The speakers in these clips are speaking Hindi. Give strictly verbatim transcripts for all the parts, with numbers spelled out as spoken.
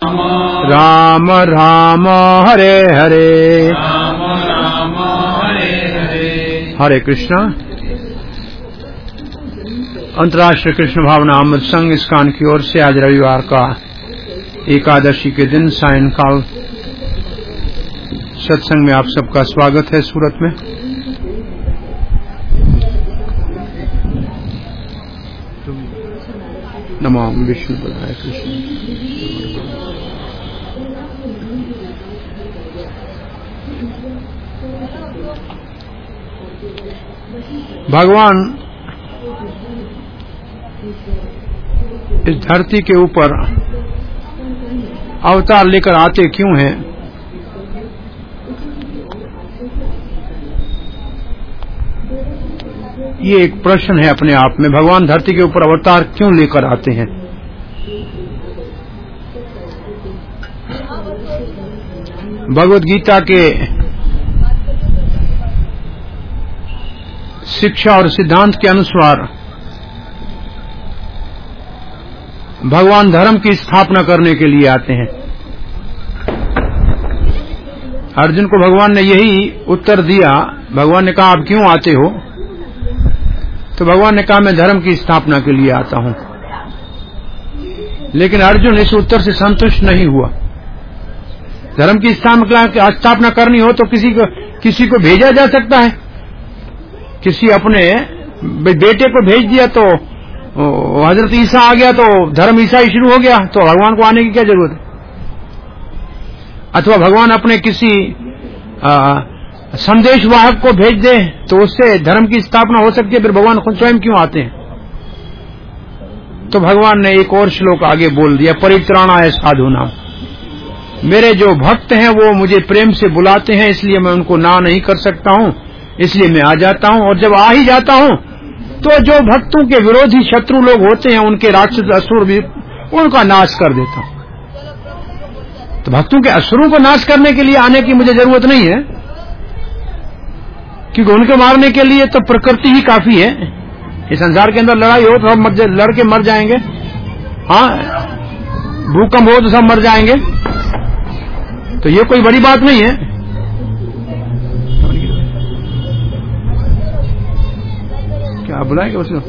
राम राम हरे हरे राम राम हरे हरे। हरे कृष्णा। अंतर्राष्ट्रीय कृष्ण भावना अमृत संघ इस्कान की ओर से आज रविवार का एकादशी के दिन सायंकाल सत्संग में आप सबका स्वागत है। सूरत में नमो विष्णु पदाय कृष्ण। भगवान इस धरती के ऊपर अवतार लेकर आते क्यों हैं? ये एक प्रश्न है अपने आप में। भगवान धरती के ऊपर अवतार क्यों लेकर आते हैं? भगवत गीता के शिक्षा और सिद्धांत के अनुसार भगवान धर्म की स्थापना करने के लिए आते हैं। अर्जुन को भगवान ने यही उत्तर दिया। भगवान ने कहा आप क्यों आते हो? तो भगवान ने कहा मैं धर्म की स्थापना के लिए आता हूं। लेकिन अर्जुन इस उत्तर से संतुष्ट नहीं हुआ। धर्म की स्थापना करनी हो तो किसी को किसी को भेजा जा सकता है। किसी अपने बेटे को भेज दिया तो हजरत ईसा आ गया तो धर्म ईसाई शुरू हो गया, तो भगवान को आने की क्या जरूरत है? अथवा भगवान अपने किसी आ, संदेश वाहक को भेज दे तो उससे धर्म की स्थापना हो सकती है। फिर भगवान खुद स्वयं क्यों आते हैं? तो भगवान ने एक और श्लोक आगे बोल दिया, परित्राणाय साधूनाम। मेरे जो भक्त हैं वो मुझे प्रेम से बुलाते हैं, इसलिए मैं उनको ना नहीं कर सकता हूं, इसलिए मैं आ जाता हूं। और जब आ ही जाता हूं तो जो भक्तों के विरोधी शत्रु लोग होते हैं, उनके राक्षस असुर भी, उनका नाश कर देता हूं। तो भक्तों के असुरों को नाश करने के लिए आने की मुझे जरूरत नहीं है, क्योंकि उनके मारने के लिए तो प्रकृति ही काफी है। इस संसार के अंदर लड़ाई हो तो सब लड़ के मर जाएंगे, हाँ, भूकंप हो तो सब मर जाएंगे, तो ये कोई बड़ी बात नहीं है। क्या बुलाएंगे उसको?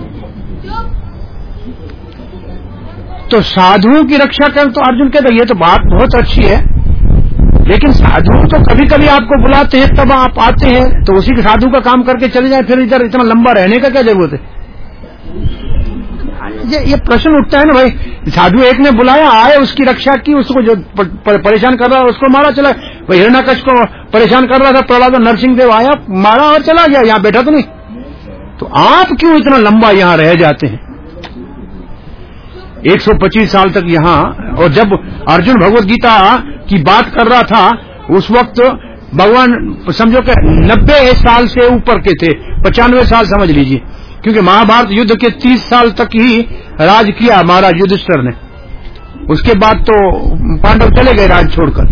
तो साधुओं की रक्षा कर, तो अर्जुन कहते ये तो बात बहुत अच्छी है, लेकिन साधु तो कभी कभी आपको बुलाते हैं तब आप आते हैं, तो उसी के साधु का काम करके चले जाए, फिर इधर इतना लंबा रहने का क्या जरूरत है? ये, ये प्रश्न उठता है ना भाई। साधु एक ने बुलाया, आए, उसकी रक्षा की, उसको जो परेशान कर रहा उसको मारा, चला। वही हिरण्यकश्यप को परेशान कर रहा था प्रहलाद, नरसिंह देव आया, मारा और चला गया, यहाँ बैठा तो नहीं। तो आप क्यों इतना लंबा यहाँ रह जाते हैं? एक सौ पच्चीस साल तक यहाँ। और जब अर्जुन भगवत गीता की बात कर रहा था उस वक्त भगवान समझो कि नब्बे साल से ऊपर के थे, पचानवे साल समझ लीजिए, क्योंकि महाभारत युद्ध के तीस साल तक ही राज किया महाराज युधिष्ठिर ने। उसके बाद तो पांडव चले गए राज छोड़कर।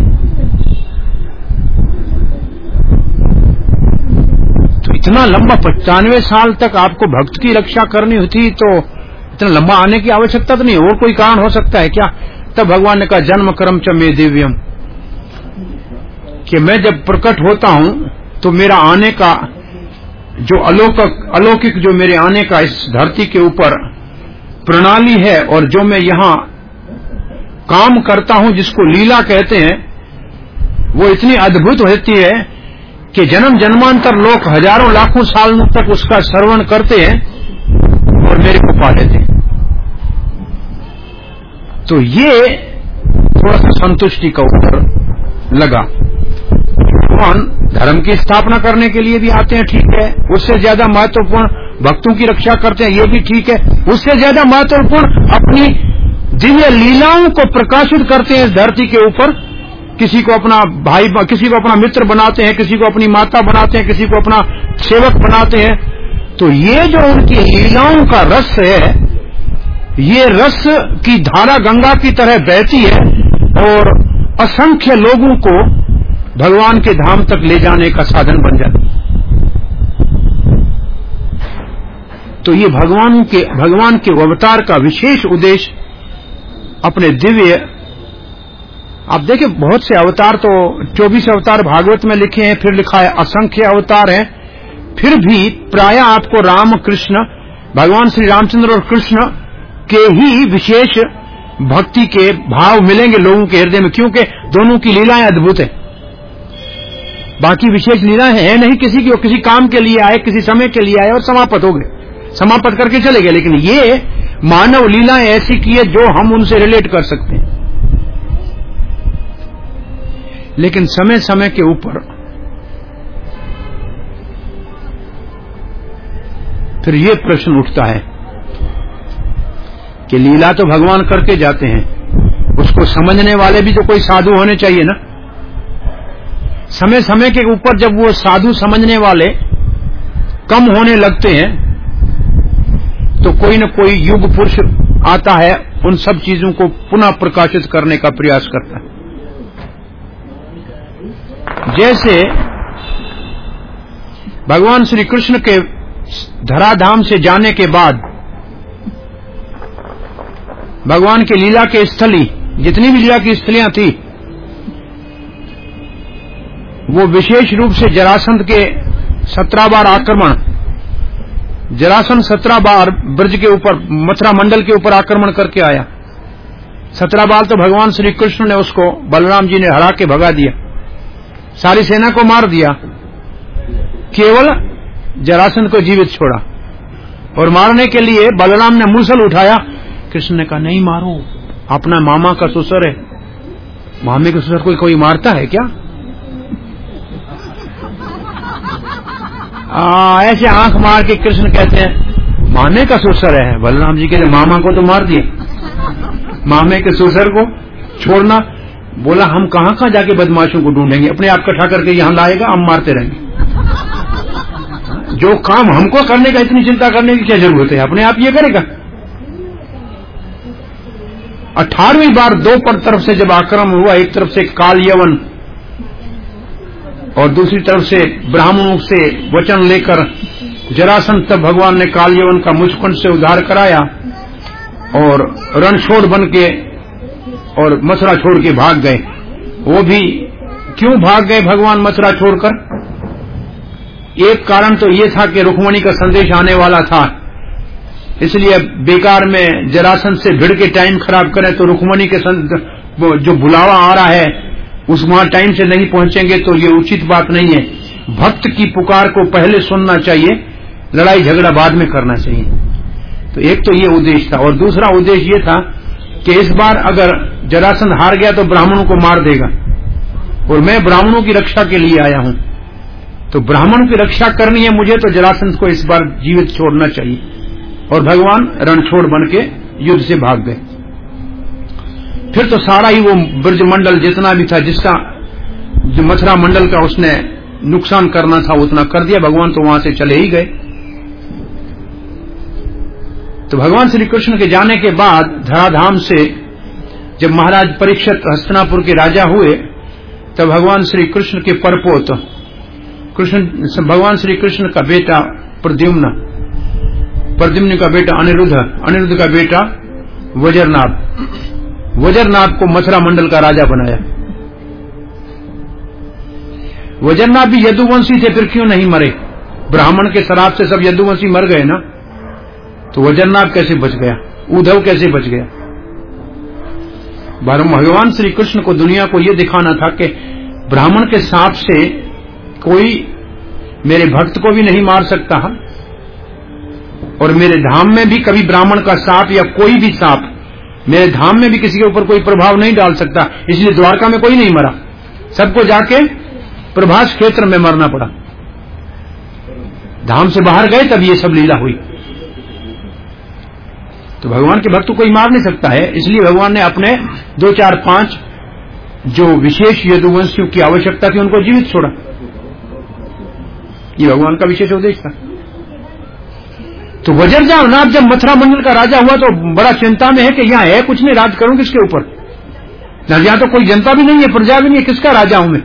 तो इतना लंबा पचानवे साल तक आपको भक्त की रक्षा करनी होती तो इतना लंबा आने की आवश्यकता तो नहीं। और कोई कारण हो सकता है क्या? तब भगवान ने कहा जन्म कर्म च मे दिव्यम, कि मैं जब प्रकट होता हूं तो मेरा आने का जो अलौकिक अलौकिक जो मेरे आने का इस धरती के ऊपर प्रणाली है, और जो मैं यहां काम करता हूं जिसको लीला कहते हैं, वो इतनी अद्भुत होती है कि जन्म जन्मांतर लोग हजारों लाखों साल तक उसका श्रवण करते हैं और मेरे को पा लेते हैं। तो ये थोड़ा सा संतुष्टि का उत्तर लगा। भगवान धर्म की स्थापना करने के लिए भी आते हैं, ठीक है। उससे ज्यादा महत्वपूर्ण भक्तों की रक्षा करते हैं, ये भी ठीक है। उससे ज्यादा महत्वपूर्ण अपनी दिव्य लीलाओं को प्रकाशित करते हैं इस धरती के ऊपर। किसी को अपना भाई, किसी को अपना मित्र बनाते हैं, किसी को अपनी माता बनाते हैं, किसी को अपना सेवक बनाते हैं। तो ये जो उनकी लीलाओं का रस है, ये रस की धारा गंगा की तरह बहती है और असंख्य लोगों को भगवान के धाम तक ले जाने का साधन बन जाती है। तो ये भगवान के भगवान के अवतार का विशेष उद्देश्य अपने दिव्य आप देखिए बहुत से अवतार, तो चौबीस अवतार भागवत में लिखे हैं, फिर लिखा है असंख्य अवतार हैं, फिर भी प्राय आपको राम कृष्ण, भगवान श्री रामचंद्र और कृष्ण के ही विशेष भक्ति के भाव मिलेंगे लोगों के हृदय में, क्योंकि दोनों की लीलाएं अद्भुत है। बाकी विशेष लीलाएं है नहीं किसी की, वो किसी काम के लिए आए, किसी समय के लिए आए और समाप्त हो गए, समाप्त करके चले गए। लेकिन ये मानव लीलाएं ऐसी की है जो हम उनसे रिलेट कर सकते हैं। लेकिन समय समय के ऊपर फिर ये प्रश्न उठता है कि लीला तो भगवान करके जाते हैं, उसको समझने वाले भी तो कोई साधु होने चाहिए ना। समय समय के ऊपर जब वो साधु समझने वाले कम होने लगते हैं तो कोई न कोई युग पुरुष आता है, उन सब चीजों को पुनः प्रकाशित करने का प्रयास करता है। जैसे भगवान श्री कृष्ण के धराधाम से जाने के बाद भगवान के लीला के स्थली, जितनी भी लीला की स्थलियां थी, वो विशेष रूप से जरासंध के सत्रह बार आक्रमण, जरासंध सत्रह बार ब्रज के ऊपर, मथुरा मंडल के ऊपर आक्रमण करके आया। सत्रह बार तो भगवान श्री कृष्ण ने उसको, बलराम जी ने हरा के भगा दिया, सारी सेना को मार दिया, केवल जरासंध को जीवित छोड़ा। और मारने के लिए बलराम ने मूसल उठाया, कृष्ण ने कहा नहीं मारो, अपना मामा का ससुर है, मामे के ससुर कोई कोई मारता है क्या? आ, ऐसे आंख मार के कृष्ण कहते हैं मामे का ससुर है। बलराम जी कहते मामा को तो मार दिया, मामे के ससुर को छोड़ना। बोला हम कहां कहां जाके बदमाशों को ढूंढेंगे, अपने आप इकट्ठा करके यहां लाएगा, हम मारते रहेंगे। जो काम हमको करने का इतनी चिंता करने की क्या जरूरत है, अपने आप ये करेगा। अठारहवीं बार दो पर तरफ से जब आक्रमण हुआ, एक तरफ से काल यवन और दूसरी तरफ से ब्राह्मणों से वचन लेकर जरासंध, तब भगवान ने काल यवन का मुचकुंड से उद्धार कराया और रणछोड़ बन के और मथुरा छोड़ के भाग गए। वो भी क्यों भाग गए भगवान मथुरा छोड़कर? एक कारण तो ये था कि रुक्मणी का संदेश आने वाला था, इसलिए बेकार में जरासंध से भिड़ के टाइम खराब करें तो रुक्मणी के जो बुलावा आ रहा है उस वहां टाइम से नहीं पहुंचेंगे तो ये उचित बात नहीं है। भक्त की पुकार को पहले सुनना चाहिए, लड़ाई झगड़ा बाद में करना चाहिए। तो एक तो ये उद्देश्य था, और दूसरा उद्देश्य ये था कि इस बार अगर जरासंध हार गया तो ब्राह्मणों को मार देगा, और मैं ब्राह्मणों की रक्षा के लिए आया हूं, तो ब्राह्मणों की रक्षा करनी है मुझे, तो जरासंध को इस बार जीवित छोड़ना चाहिए। और भगवान रणछोड़ बन के युद्ध से भाग गए। फिर तो सारा ही वो ब्रज मंडल जितना भी था, जिसका जो मथुरा मंडल का उसने नुकसान करना था उतना कर दिया, भगवान तो वहां से चले ही गए। तो भगवान श्री कृष्ण के जाने के बाद धराधाम से जब महाराज परीक्षित हस्तिनापुर के राजा हुए, तब भगवान श्री कृष्ण के परपोत कृष्ण, भगवान श्री कृष्ण का बेटा प्रद्युम्न, प्रद्युम्न का बेटा अनिरुद्ध, अनिरुद्ध का बेटा वज्रनाभ, वज्रनाभ को मथुरा मंडल का राजा बनाया। वज्रनाभ भी यदुवंशी थे, फिर क्यों नहीं मरे? ब्राह्मण के शराब से सब यदुवंशी मर गए ना, तो वज्रनाभ कैसे बच गया? उद्धव कैसे बच गया? भगवान श्री कृष्ण को दुनिया को यह दिखाना था कि ब्राह्मण के सांप से कोई मेरे भक्त को भी नहीं मार सकता, और मेरे धाम में भी कभी ब्राह्मण का सांप या कोई भी सांप मेरे धाम में भी किसी के ऊपर कोई प्रभाव नहीं डाल सकता। इसलिए द्वारका में कोई नहीं मरा, सबको जाके प्रभास क्षेत्र में मरना पड़ा। धाम से बाहर गए तब ये सब लीला हुई। तो भगवान के भक्त को कोई मार नहीं सकता है, इसलिए भगवान ने अपने दो चार पांच जो विशेष यदुवंशियों की आवश्यकता थी उनको जीवित छोड़ा। ये भगवान का विशेष उद्देश्य था। तो वज्रनाभ जब मथुरा मंडल का राजा हुआ तो बड़ा चिंता में है कि यहां है कुछ नहीं, राज करूं किसके ऊपर? यहां तो कोई जनता भी नहीं है, प्रजा भी नहीं है, किसका राजा हूं मैं?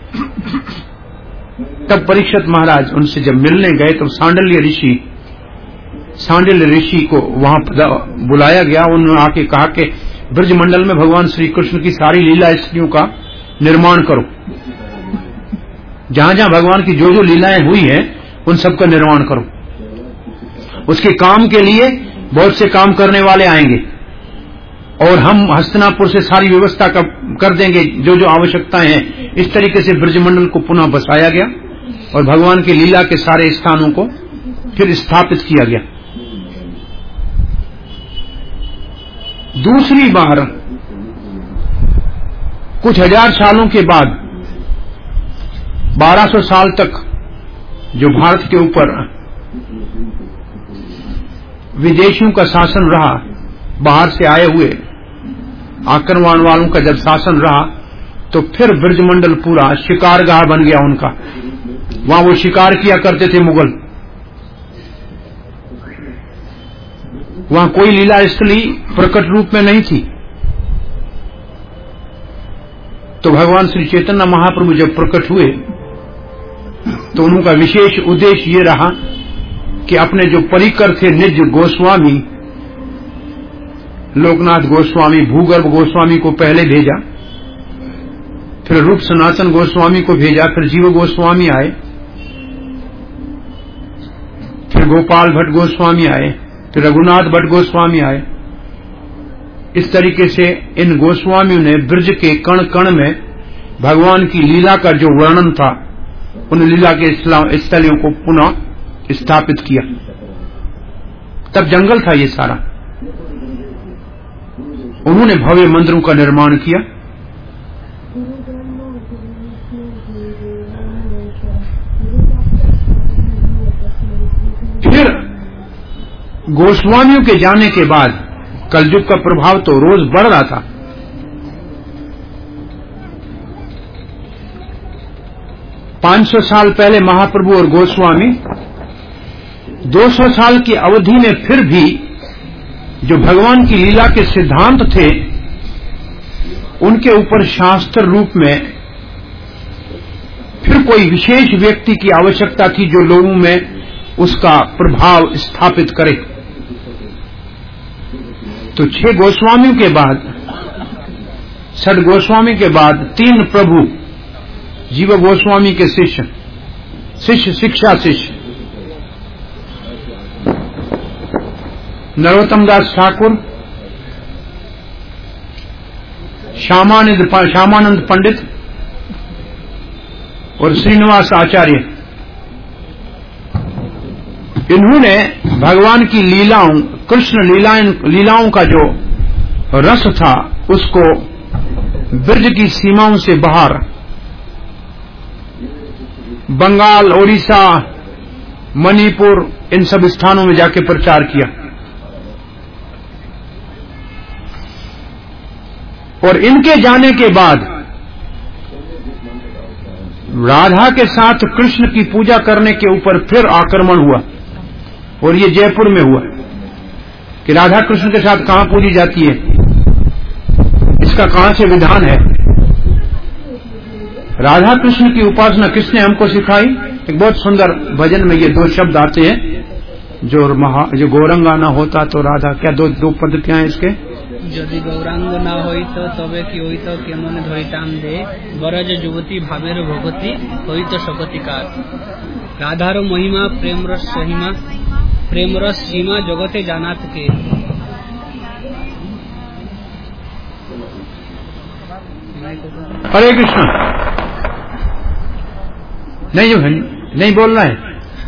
तब परीक्षित महाराज उनसे जब मिलने गए तो सांडल्य ऋषि सांडिल्य ऋषि को वहां बुलाया गया। उन्होंने आके कहा कि ब्रजमंडल में भगवान श्री कृष्ण की सारी लीला स्त्रियों का निर्माण करो। जहां जहां भगवान की जो जो लीलाएं हुई हैं उन सब का निर्माण करो। उसके काम के लिए बहुत से काम करने वाले आएंगे और हम हस्तिनापुर से सारी व्यवस्था कर देंगे जो जो आवश्यकताएं हैं। इस तरीके से ब्रजमंडल को पुनः बसाया गया और भगवान की लीला के सारे स्थानों को फिर स्थापित किया गया। दूसरी बार कुछ हजार सालों के बाद बारह सौ साल तक जो भारत के ऊपर विदेशियों का शासन रहा, बाहर से आए हुए आक्रमण वालों का जब शासन रहा तो फिर ब्रजमंडल पूरा शिकारगाह बन गया उनका। वहां वो शिकार किया करते थे मुगल। वहां कोई लीला स्थली प्रकट रूप में नहीं थी। तो भगवान श्री चैतन्य महाप्रभु जब प्रकट हुए तो उनका विशेष उद्देश्य ये रहा कि अपने जो परिकर थे निज गोस्वामी लोकनाथ गोस्वामी, भूगर्भ गोस्वामी को पहले भेजा, फिर रूप सनातन गोस्वामी को भेजा, फिर जीव गोस्वामी आए, फिर गोपाल भट्ट गोस्वामी आए, फिर रघुनाथ भट्ट गोस्वामी आए। इस तरीके से इन गोस्वामियों ने ब्रज के कण कण में भगवान की लीला का जो वर्णन था उन लीला के स्थलियों को पुनः स्थापित किया। तब जंगल था ये सारा। उन्होंने भव्य मंदिरों का निर्माण किया। फिर गोस्वामियों के जाने के बाद कलयुग का प्रभाव तो रोज बढ़ रहा था। पांच सौ साल पहले महाप्रभु और गोस्वामी, दो सौ साल की अवधि में फिर भी जो भगवान की लीला के सिद्धांत थे उनके ऊपर शास्त्र रूप में फिर कोई विशेष व्यक्ति की आवश्यकता थी जो लोगों में उसका प्रभाव स्थापित करे। तो छह गोस्वामियों के बाद, छठ गोस्वामी के बाद तीन प्रभु जीव गोस्वामी के शिष्य शिष्य शिक्षा शिष्य नरोत्तम दास ठाकुर, श्यामानंद श्यामानंद पंडित और श्रीनिवास आचार्य, इन्होंने भगवान की लीलाओं, कृष्ण लीलाएं लीलाओं का जो रस था उसको ब्रज की सीमाओं से बाहर बंगाल, ओडिशा, मणिपुर, इन सब स्थानों में जाके प्रचार किया। और इनके जाने के बाद राधा के साथ कृष्ण की पूजा करने के ऊपर फिर आक्रमण हुआ। और ये जयपुर में हुआ कि राधा कृष्ण के साथ कहां पूजी जाती है, इसका कहां से विधान है। राधा कृष्ण की उपासना किसने हमको सिखाई? एक बहुत सुंदर भजन में ये दो शब्द आते हैं जो महा जो गौरंगा ना होता तो राधा, क्या दो दो पद क्या है इसके? यदि गौरांग ना होइत तबे कि होइत केमने धरिताम दे बरज युवती भावेर भगवती होइत सकतिकार। राधार महिमा प्रेम रस सहीमा प्रेम रस सीमा जगते जानात के। हरे कृष्ण। नहीं नहीं बोलना है,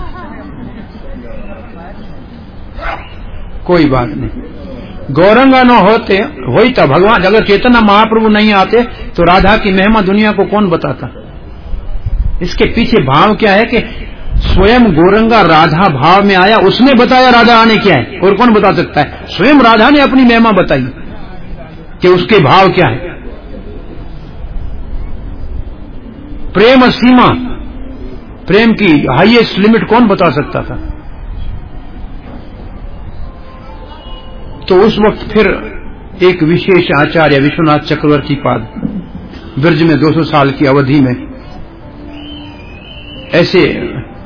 कोई बात नहीं। गौरंगा न होते होई था भगवान, अगर चैतन्य महाप्रभु नहीं आते तो राधा की महिमा दुनिया को कौन बताता। इसके पीछे भाव क्या है कि स्वयं गौरंगा राधा भाव में आया, उसने बताया राधा आने क्या है, और कौन बता सकता है। स्वयं राधा ने अपनी महिमा बताई कि उसके भाव क्या है। प्रेम सीमा, प्रेम की हाईएस्ट लिमिट कौन बता सकता था। तो उस वक्त फिर एक विशेष आचार्य विश्वनाथ चक्रवर्ती पाद ब्रज में दो सौ साल की अवधि में ऐसे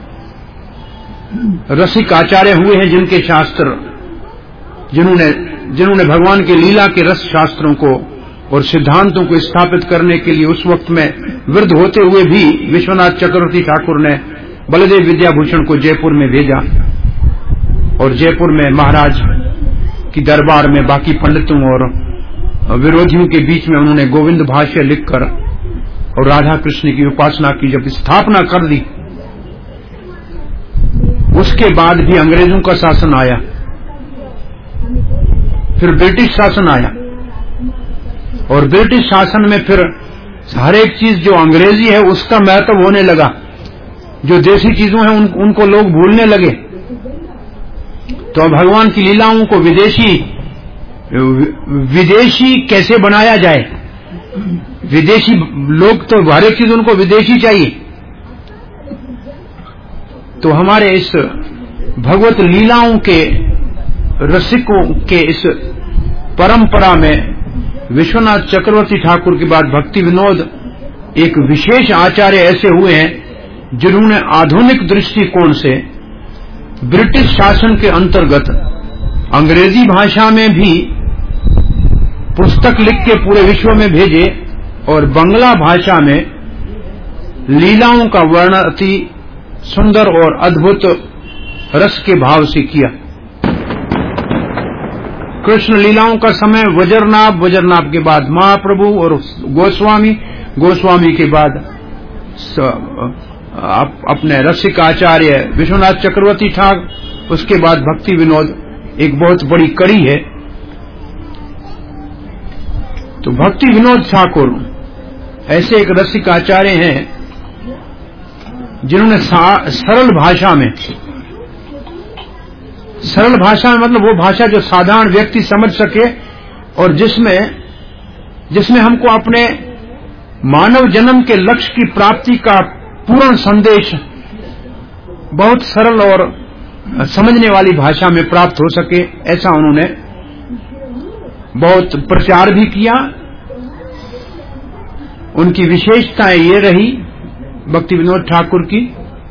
रसिक आचार्य हुए हैं जिनके शास्त्र, जिन्होंने जिन्होंने भगवान के लीला के रस शास्त्रों को और सिद्धांतों को स्थापित करने के लिए उस वक्त में वृद्ध होते हुए भी विश्वनाथ चक्रवर्ती ठाकुर ने बलदेव विद्याभूषण को जयपुर में भेजा और जयपुर में महाराज की दरबार में बाकी पंडितों और विरोधियों के बीच में उन्होंने गोविंद भाष्य लिखकर और राधा कृष्ण की उपासना की जब स्थापना कर दी, उसके बाद भी अंग्रेजों का शासन आया, फिर ब्रिटिश शासन आया और ब्रिटिश शासन में फिर हर एक चीज जो अंग्रेजी है उसका महत्व होने लगा, जो देसी चीजों हैं उन, उनको लोग भूलने लगे। तो भगवान की लीलाओं को विदेशी विदेशी कैसे बनाया जाए, विदेशी लोग तो हर एक चीज उनको विदेशी चाहिए। तो हमारे इस भगवत लीलाओं के रसिकों के इस परंपरा में विश्वनाथ चक्रवर्ती ठाकुर के बाद भक्ति विनोद एक विशेष आचार्य ऐसे हुए हैं जिन्होंने आधुनिक दृष्टिकोण से ब्रिटिश शासन के अंतर्गत अंग्रेजी भाषा में भी पुस्तक लिख के पूरे विश्व में भेजे और बंगला भाषा में लीलाओं का वर्णन अति सुंदर और अद्भुत रस के भाव से किया। कृष्ण लीलाओं का समय वज्रनाभ, वज्रनाभ के बाद महाप्रभु और गोस्वामी, गोस्वामी के बाद अपने रसिक आचार्य विश्वनाथ चक्रवर्ती ठाकुर, उसके बाद भक्ति विनोद एक बहुत बड़ी कड़ी है। तो भक्ति विनोद ठाकुर ऐसे एक रसिक आचार्य हैं जिन्होंने सरल भाषा में, सरल भाषा में मतलब वो भाषा जो साधारण व्यक्ति समझ सके और जिसमें जिसमें हमको अपने मानव जन्म के लक्ष्य की प्राप्ति का पूर्ण संदेश बहुत सरल और समझने वाली भाषा में प्राप्त हो सके, ऐसा उन्होंने बहुत प्रचार भी किया। उनकी विशेषताएं ये रही भक्ति विनोद ठाकुर की,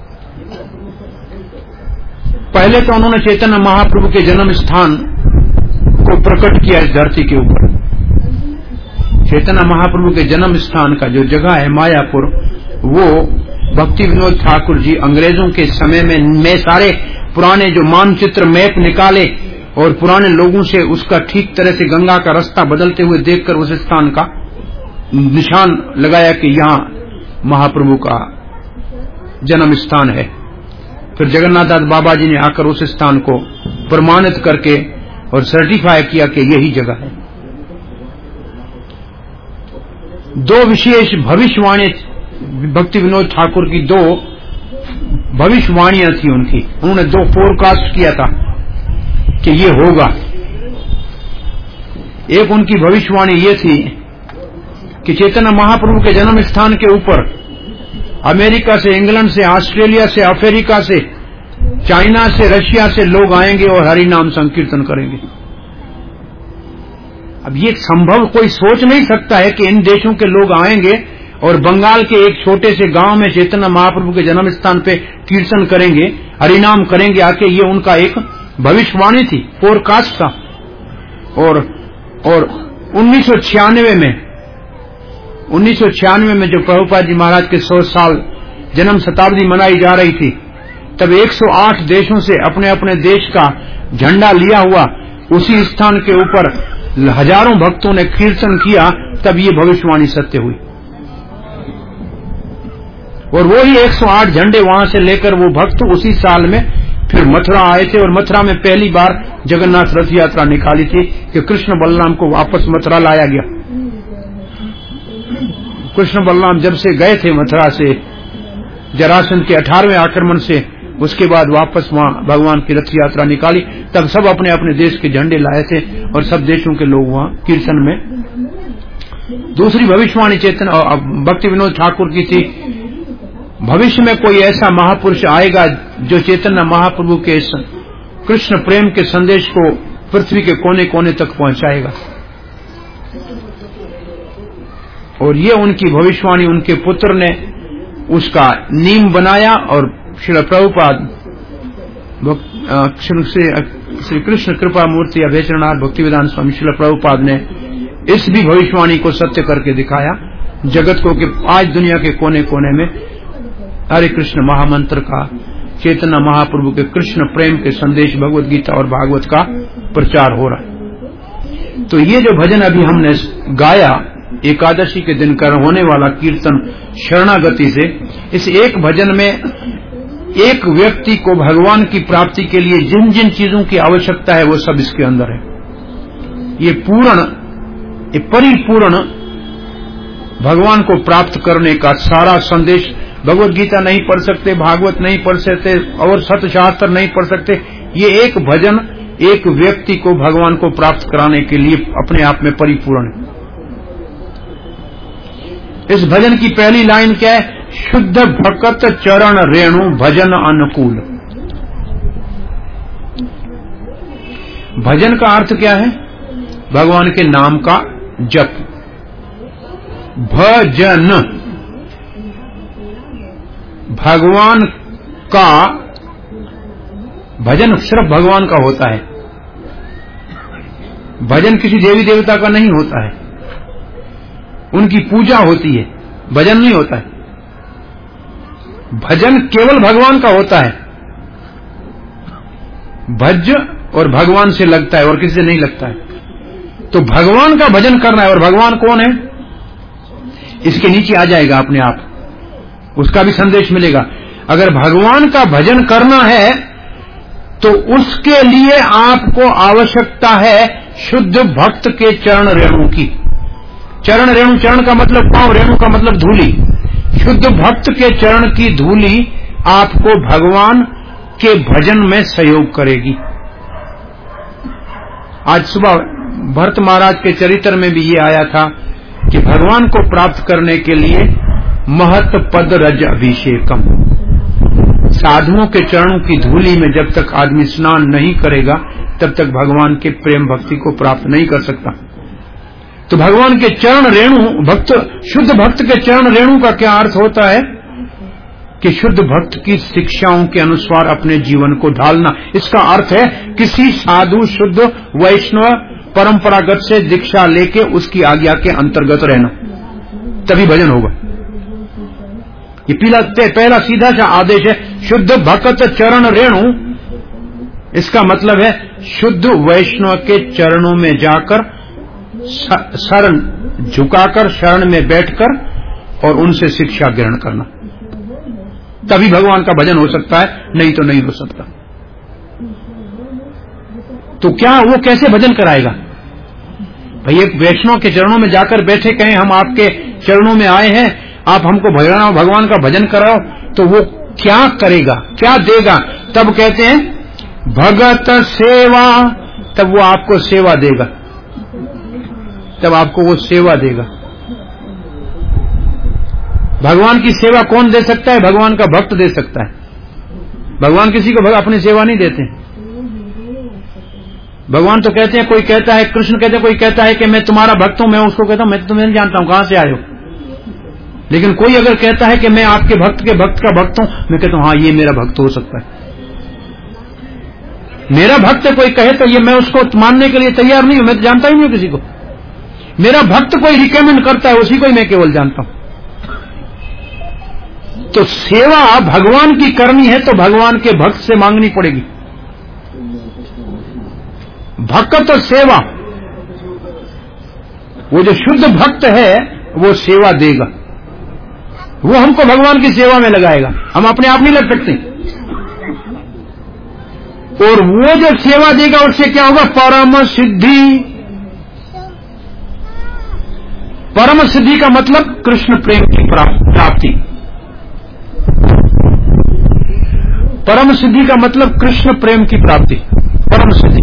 पहले तो उन्होंने चैतन्य महाप्रभु के जन्म स्थान को प्रकट किया इस धरती के ऊपर। चैतन्य महाप्रभु के जन्म स्थान का जो जगह है मायापुर, वो भक्ति विनोद ठाकुर जी अंग्रेजों के समय में में सारे पुराने जो मानचित्र मैप निकाले और पुराने लोगों से उसका ठीक तरह से गंगा का रास्ता बदलते हुए देखकर उस स्थान का निशान लगाया कि यहाँ महाप्रभु का जन्म स्थान है। फिर जगन्नाथ बाबा जी ने आकर उस स्थान को प्रमाणित करके और सर्टिफाई किया कि यही जगह है। दो विशेष भविष्यवाणी भक्ति विनोद ठाकुर की, दो भविष्यवाणियां थी उनकी, उन्होंने दो फोरकास्ट किया था कि ये होगा। एक उनकी भविष्यवाणी ये थी कि चैतन्य महाप्रभु के जन्म स्थान के ऊपर अमेरिका से, इंग्लैंड से, ऑस्ट्रेलिया से, अफ्रीका से, चाइना से, रशिया से लोग आएंगे और हरि नाम संकीर्तन करेंगे। अब ये संभव कोई सोच नहीं सकता है कि इन देशों के लोग आएंगे और बंगाल के एक छोटे से गांव में चैतन्य महाप्रभु के जन्म स्थान पे कीर्तन करेंगे, हरिनाम करेंगे आके। ये उनका एक भविष्यवाणी थी, फोरकास्ट था। और और उन्नीस सौ छियानवे में उन्नीस सौ छियानवे में जो प्रभुपाद जी महाराज के सौ साल जन्म शताब्दी मनाई जा रही थी, तब एक सौ आठ देशों से अपने अपने देश का झंडा लिया हुआ उसी स्थान के ऊपर हजारों भक्तों ने कीर्तन किया, तब ये भविष्यवाणी सत्य हुई। और वो ही एक सौ आठ झंडे वहां से लेकर वो भक्त उसी साल में फिर मथुरा आए थे और मथुरा में पहली बार जगन्नाथ रथ यात्रा निकाली थी कि कृष्ण बलराम को वापस मथुरा लाया गया। कृष्ण बलराम जब से गए थे मथुरा से जरासंध के अठारहवें आक्रमण से, उसके बाद वापस वहां भगवान की रथ यात्रा निकाली, तब सब अपने अपने देश के झंडे लाए थे और सब देशों के लोग वहां कीर्तन में। दूसरी भविष्यवाणी चैतन्य भक्ति विनोद ठाकुर की थी, भविष्य में कोई ऐसा महापुरुष आएगा जो चैतन्य महाप्रभु के इस कृष्ण प्रेम के संदेश को पृथ्वी के कोने कोने तक पहुंचाएगा। और ये उनकी भविष्यवाणी उनके पुत्र ने उसका नींव बनाया और श्री प्रभुपाद से श्री कृष्ण कृपा मूर्ति अभयचरणार्थ भक्तिवेदांत स्वामी श्रील प्रभुपाद ने इस भी भविष्यवाणी को सत्य करके दिखाया जगत को कि आज दुनिया के कोने कोने में हरे कृष्ण महामंत्र का, चेतना महाप्रभु के कृष्ण प्रेम के संदेश, भगवत गीता और भागवत का प्रचार हो रहा है। तो ये जो भजन अभी हमने गाया एकादशी के दिन कर होने वाला कीर्तन शरणागति से, इस एक भजन में एक व्यक्ति को भगवान की प्राप्ति के लिए जिन जिन चीजों की आवश्यकता है वो सब इसके अंदर है। ये पूर्ण, ये परिपूर्ण भगवान को प्राप्त करने का सारा संदेश। भगवत गीता नहीं पढ़ सकते, भागवत नहीं पढ़ सकते और सत्य शास्त्र नहीं पढ़ सकते। ये एक भजन एक व्यक्ति को भगवान को प्राप्त कराने के लिए अपने आप में परिपूर्ण है। इस भजन की पहली लाइन क्या है? शुद्ध भक्त चरण रेणु भजन अनुकूल। भजन का अर्थ क्या है? भगवान के नाम का जप। भजन भगवान का, भजन सिर्फ भगवान का होता है, भजन किसी देवी देवता का नहीं होता है। उनकी पूजा होती है, भजन नहीं होता है। भजन केवल भगवान का होता है। भज और भगवान से लगता है और किसी से नहीं लगता है। तो भगवान का भजन करना है। और भगवान कौन है? इसके नीचे आ जाएगा अपने आप, उसका भी संदेश मिलेगा। अगर भगवान का भजन करना है तो उसके लिए आपको आवश्यकता है शुद्ध भक्त के चरण रेणु की। चरण रेणु, चरण का मतलब पांव, रेणु का मतलब धूली। शुद्ध भक्त के चरण की धूली आपको भगवान के भजन में सहयोग करेगी। आज सुबह भरत महाराज के चरित्र में भी ये आया था कि भगवान को प्राप्त करने के लिए महत पद रज अभिषेकम, साधुओं के चरणों की धूली में जब तक आदमी स्नान नहीं करेगा तब तक भगवान के प्रेम भक्ति को प्राप्त नहीं कर सकता। तो भगवान के चरण रेणु, भक्त, शुद्ध भक्त के चरण रेणु का क्या अर्थ होता है? कि शुद्ध भक्त की शिक्षाओं के अनुसार अपने जीवन को ढालना। इसका अर्थ है किसी साधु शुद्ध वैष्णव परंपरागत से दीक्षा लेके उसकी आज्ञा के अंतर्गत रहना, तभी भजन होगा। ये पहला पहला सीधा सा आदेश है, शुद्ध भक्त चरण रेणु। इसका मतलब है शुद्ध वैष्णव के चरणों में जाकर शरण झुकाकर, शरण में बैठकर और उनसे शिक्षा ग्रहण करना, तभी भगवान का भजन हो सकता है, नहीं तो नहीं हो सकता। तो क्या वो कैसे भजन कराएगा? भाई एक वैष्णव के चरणों में जाकर बैठे कहें हम आपके चरणों में आए हैं, आप हमको भगवान भगवान का भजन कराओ, तो वो क्या करेगा, क्या देगा? तब कहते हैं भगत सेवा, तब वो आपको सेवा देगा, तब आपको वो सेवा देगा। भगवान की सेवा कौन दे सकता है? भगवान का भक्त दे सकता है। भगवान किसी को अपनी सेवा नहीं देते। भगवान तो कहते हैं, कोई कहता है, कृष्ण कहते हैं, कोई कहता है कि मैं तुम्हारा भक्त हूं, मैं उसको कहता हूं मैं तुम्हें नहीं जानता हूं, कहां से आए हो। लेकिन कोई अगर कहता है कि मैं आपके भक्त के भक्त का भक्त हूं, मैं कहता हूं हाँ ये मेरा भक्त हो सकता है। मेरा भक्त कोई कहे तो ये मैं उसको मानने के लिए तैयार नहीं हूं, मैं तो जानता ही नहीं हूं किसी को। मेरा भक्त कोई रिकमेंड करता है, उसी को ही मैं केवल जानता हूं। तो सेवा भगवान की करनी है तो भगवान के भक्त से मांगनी पड़ेगी। भक्त सेवा, वो जो शुद्ध भक्त है वो सेवा देगा, वो हमको भगवान की सेवा में लगाएगा, हम अपने आप नहीं लग सकते। और वो जो सेवा देगा उससे क्या होगा? परम सिद्धि। परम सिद्धि का मतलब कृष्ण प्रेम की प्राप्ति। परम सिद्धि का मतलब कृष्ण प्रेम की प्राप्ति। परम सिद्धि,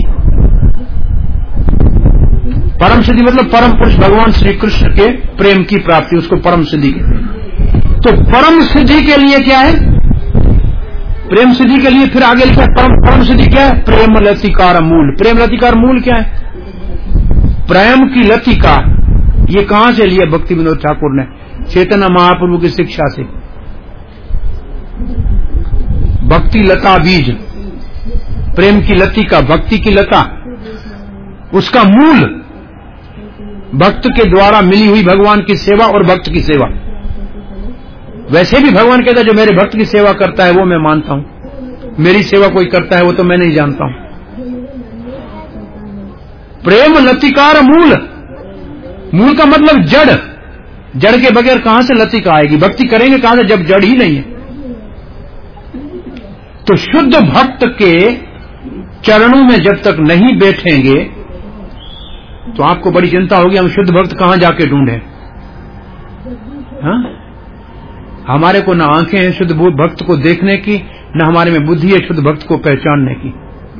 परम सिद्धि मतलब परम पुरुष भगवान श्री कृष्ण के प्रेम की प्राप्ति, उसको परम सिद्धि कहते। तो परम सिद्धि के लिए क्या है? प्रेम सिद्धि के लिए फिर आगे लिखा है परम परम सिद्धि क्या है? प्रेम लतिकार मूल। प्रेम लतिकार मूल क्या है? प्रेम की लतिका। ये कहां से लिया? भक्ति विनोद ठाकुर ने चैतन्य महाप्रभु की शिक्षा से। भक्ति लता बीज, प्रेम की लतिका, भक्ति की लता, उसका मूल भक्त के द्वारा मिली हुई भगवान की सेवा और भक्त की सेवा। वैसे भी भगवान कहता है जो मेरे भक्त की सेवा करता है वो मैं मानता हूं, मेरी सेवा कोई करता है वो तो मैं नहीं जानता हूं। प्रेम लतिकार मूल, मूल का मतलब जड़, जड़ के बगैर कहां से लतिका आएगी? भक्ति करेंगे कहां से जब जड़ ही नहीं है? तो शुद्ध भक्त के चरणों में जब तक नहीं बैठेंगे तो आपको बड़ी चिंता होगी, हम शुद्ध भक्त कहां जाके ढूंढें? हाँ? हमारे को न आंखें हैं शुद्ध भक्त को देखने की, न हमारे में बुद्धि है शुद्ध भक्त को पहचानने की।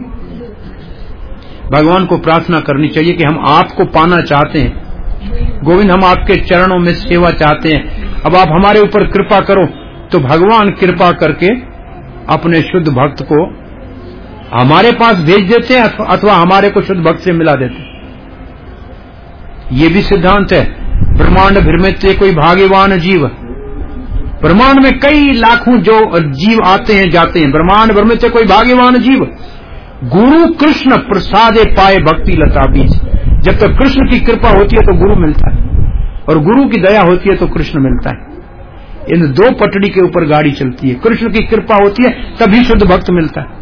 भगवान को प्रार्थना करनी चाहिए कि हम आपको पाना चाहते हैं गोविंद, हम आपके चरणों में सेवा चाहते हैं, अब आप हमारे ऊपर कृपा करो। तो भगवान कृपा करके अपने शुद्ध भक्त को हमारे पास भेज देते हैं अथवा हमारे को शुद्ध भक्त से मिला देते हैं। ये भी सिद्धांत है। ब्रह्मांड भ्रमिते कोई भाग्यवान जीव, ब्रह्मांड में कई लाखों जो जीव आते हैं जाते हैं, ब्रह्मांड भ्रमिते कोई भाग्यवान जीव, गुरु कृष्ण प्रसादे पाए भक्ति लता बीज। जब तक कृष्ण की कृपा होती है तो गुरु मिलता है, और गुरु की दया होती है तो कृष्ण मिलता है। इन दो पटड़ी के ऊपर गाड़ी चलती है। कृष्ण की कृपा होती है तभी शुद्ध भक्त मिलता है।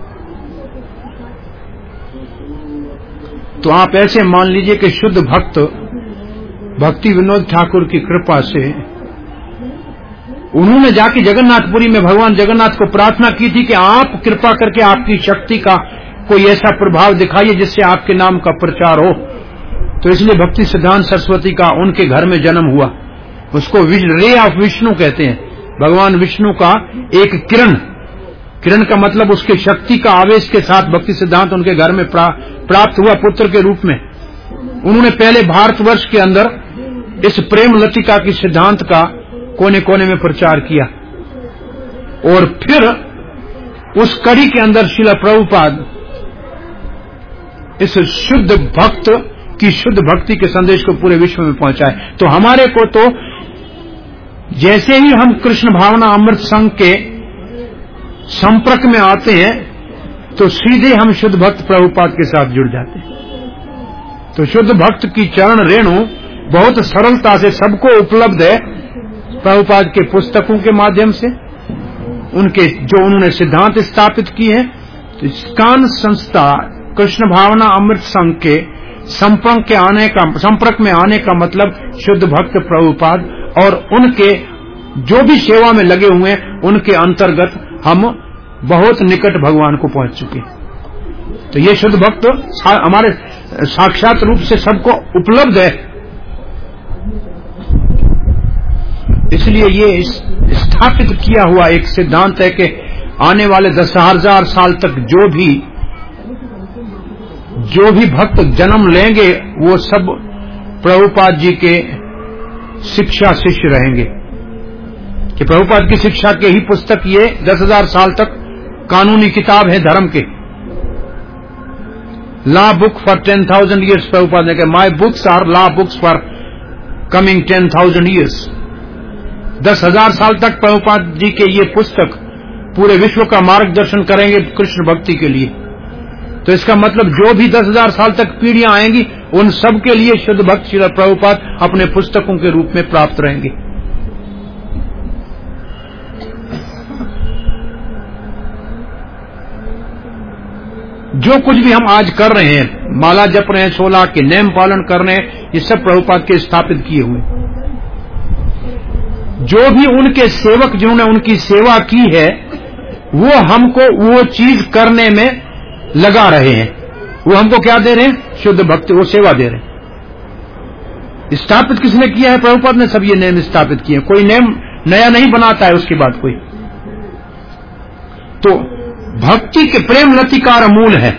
तो आप ऐसे मान लीजिए कि शुद्ध भक्त भक्ति विनोद ठाकुर की कृपा से, उन्होंने जाके जगन्नाथपुरी में भगवान जगन्नाथ को प्रार्थना की थी कि आप कृपा करके आपकी शक्ति का कोई ऐसा प्रभाव दिखाइए जिससे आपके नाम का प्रचार हो। तो इसलिए भक्ति सिद्धांत सरस्वती का उनके घर में जन्म हुआ। उसको रे ऑफ विष्णु कहते हैं, भगवान विष्णु का एक किरण। किरण का मतलब उसके शक्ति का आवेश के साथ भक्ति सिद्धांत उनके घर में प्रा, प्राप्त हुआ पुत्र के रूप में। उन्होंने पहले भारतवर्ष के अंदर इस प्रेम लतिका की सिद्धांत का कोने कोने में प्रचार किया, और फिर उस कड़ी के अंदर श्रील प्रभुपाद इस शुद्ध भक्त की शुद्ध भक्ति के संदेश को पूरे विश्व में पहुंचाए। तो हमारे को तो जैसे ही हम कृष्ण भावना अमृत संघ के संपर्क में आते हैं तो सीधे हम शुद्ध भक्त प्रभुपाद के साथ जुड़ जाते हैं। तो शुद्ध भक्त की चरण रेणु बहुत सरलता से सबको उपलब्ध है प्रभुपाद के पुस्तकों के माध्यम से, उनके जो उन्होंने सिद्धांत स्थापित किए हैं। तो इस्कॉन संस्था कृष्ण भावना अमृत संघ के संपर्क के आने का संपर्क में आने का मतलब शुद्ध भक्त प्रभुपाद और उनके जो भी सेवा में लगे हुए हैं उनके अंतर्गत हम बहुत निकट भगवान को पहुंच चुके हैं। तो ये शुद्ध भक्त हमारे साक्षात रूप से सबको उपलब्ध है। इसलिए ये स्थापित किया हुआ एक सिद्धांत है कि आने वाले दस हजार साल तक जो भी जो भी भक्त जन्म लेंगे वो सब प्रभुपाद जी के शिक्षा शिष्य रहेंगे। कि प्रभुपाद की शिक्षा के ही पुस्तक ये दस हजार साल तक कानूनी किताब है धर्म के। Law book for ten thousand years Prabhupada ने कहा, my books are law books for coming ten thousand years. दस हजार साल तक प्रभुपाद जी के ये पुस्तक पूरे विश्व का मार्गदर्शन करेंगे कृष्ण भक्ति के लिए। तो इसका मतलब जो भी दस हजार साल तक पीढ़ियां आएंगी उन सब के लिए शुद्ध भक्त श्रील प्रभुपाद अपने पुस्तकों के रूप में प्राप्त रहेंगे। जो कुछ भी हम आज कर रहे हैं, माला जप रहे हैं, सोलह के नियम पालन कर रहे हैं, ये सब प्रभुपाद के स्थापित किए हुए। जो भी उनके सेवक जिन्होंने उनकी सेवा की है वो हमको वो चीज करने में लगा रहे हैं। वो हमको क्या दे रहे हैं? शुद्ध भक्ति, वो सेवा दे रहे हैं। स्थापित किसने किया है? प्रभुपाद ने सब ये नियम स्थापित किए। कोई नियम नया नहीं बनाता है उसके बाद कोई। तो भक्ति के प्रेम लतिकार मूल है।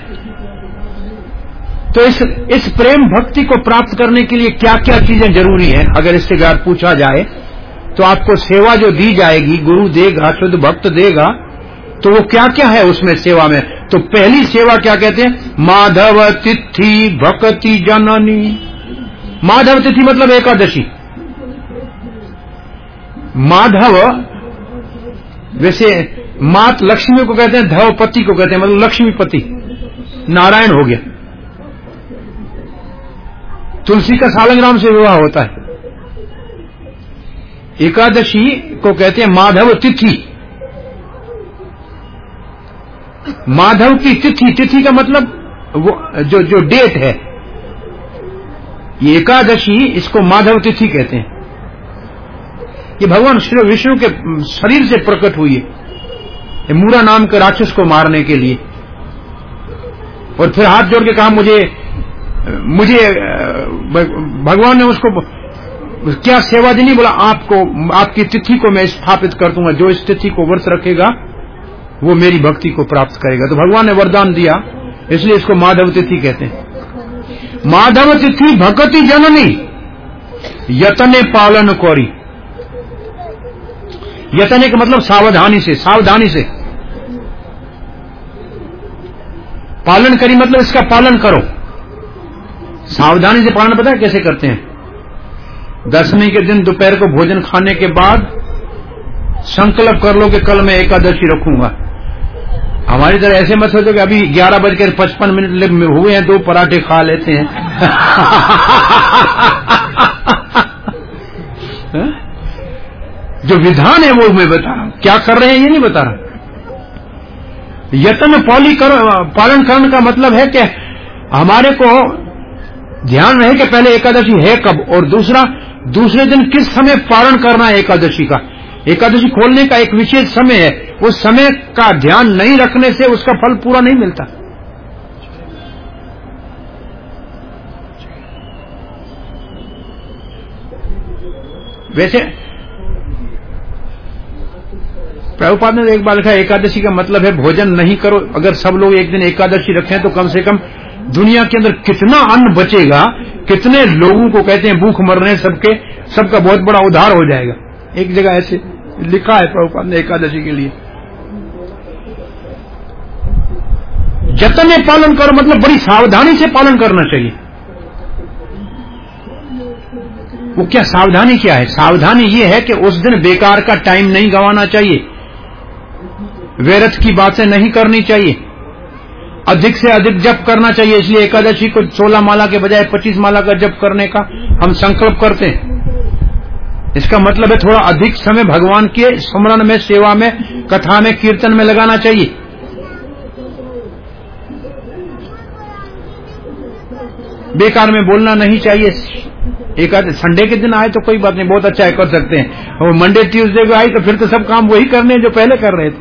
तो इस इस प्रेम भक्ति को प्राप्त करने के लिए क्या क्या चीजें जरूरी हैं अगर इसके बाद पूछा जाए तो आपको सेवा जो दी जाएगी, गुरु देगा, शुद्ध भक्त देगा, तो वो क्या क्या है उसमें सेवा में? तो पहली सेवा क्या कहते हैं? माधव तिथि भक्ति जननी। माधव तिथि मतलब एकादशी। माधव वैसे मात लक्ष्मी को कहते हैं, धवपति को कहते हैं मतलब लक्ष्मीपति। नारायण हो गया। तुलसी का सालग्राम से विवाह होता है। एकादशी को कहते हैं माधव तिथि। माधव की तिथि, तिथि का मतलब वो जो जो डेट है, ये एकादशी, इसको माधव तिथि कहते हैं। ये भगवान श्री विष्णु के शरीर से प्रकट हुई है मूरा नाम के राक्षस को मारने के लिए, और फिर हाथ जोड़ के कहा मुझे मुझे भगवान ने उसको क्या सेवा देनी, बोला आपको, आपकी तिथि को मैं स्थापित कर दूंगा, जो इस तिथि को व्रत रखेगा वो मेरी भक्ति को प्राप्त करेगा। तो भगवान ने वरदान दिया, इसलिए इसको माधव तिथि कहते हैं। माधव तिथि भगति जननी यतने पालन कौरी। यतने का मतलब सावधानी से, सावधानी से पालन करी, मतलब इसका पालन करो। सावधानी से पालन पता है कैसे करते हैं? दसवीं के दिन दोपहर को भोजन खाने के बाद संकल्प कर लो कि कल मैं एकादशी रखूंगा। हमारी तरह ऐसे मत सोचो कि अभी ग्यारह बजकर पचपन मिनट हुए हैं, दो पराठे खा लेते हैं। जो विधान है वो मैं बता रहा हूं, क्या कर रहे हैं ये नहीं बता रहा। यत्न पौली करो, पालन करने का मतलब है कि हमारे को ध्यान रहे कि पहले एकादशी है कब, और दूसरा दूसरे दिन किस समय पालन करना है एकादशी का। एकादशी खोलने का एक विशेष समय है, उस समय का ध्यान नहीं रखने से उसका फल पूरा नहीं मिलता। वैसे प्रभुपाद ने एक बार लिखा, एकादशी का मतलब है भोजन नहीं करो। अगर सब लोग एक दिन एकादशी रखें तो कम से कम दुनिया के अंदर कितना अन्न बचेगा, कितने लोगों को कहते हैं भूख मर रहे हैं, सबके सबका बहुत बड़ा उद्धार हो जाएगा। एक जगह ऐसे लिखा है प्रभुपाद ने एकादशी के लिए। जतने पालन करो मतलब बड़ी सावधानी से पालन करना चाहिए। वो क्या सावधानी क्या है? सावधानी ये है कि उस दिन बेकार का टाइम नहीं गंवाना चाहिए, व्यर्थ की बातें नहीं करनी चाहिए, अधिक से अधिक जप करना चाहिए। इसलिए एकादशी को सोलह माला के बजाय पच्चीस माला का जप करने का हम संकल्प करते हैं। इसका मतलब है थोड़ा अधिक समय भगवान के स्मरण में, सेवा में, कथा में, कीर्तन में लगाना चाहिए। बेकार में बोलना नहीं चाहिए। एक संडे के दिन आए तो कोई बात नहीं, बहुत अच्छा है, कर सकते हैं। और मंडे ट्यूसडे को आई तो फिर तो सब काम वही करने हैं जो पहले कर रहे थे।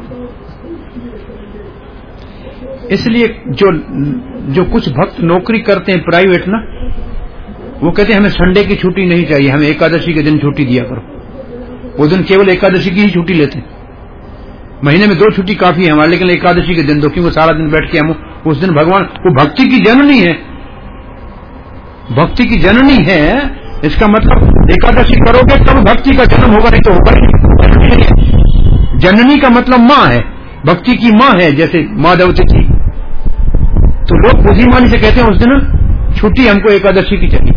इसलिए जो जो कुछ भक्त नौकरी करते हैं प्राइवेट ना, वो कहते हैं हमें संडे की छुट्टी नहीं चाहिए, हमें एकादशी के दिन छुट्टी दिया करो। वो दिन केवल एकादशी की ही छुट्टी लेते हैं। महीने में दो छुट्टी काफी है हमारे, लेकिन एकादशी के दिन दो, क्योंकि सारा दिन बैठ के हम उस दिन भगवान, वो भक्ति की जननी है, भक्ति की जननी है। इसका मतलब एकादशी करोगे तब भक्ति का जन्म होगा, नहीं तो होगा नहीं। जननी का मतलब माँ है, भक्ति की माँ है, जैसे माधव तिथि। तो लोग बुद्धिमानी से कहते हैं उस दिन छुट्टी हमको एकादशी की चाहिए।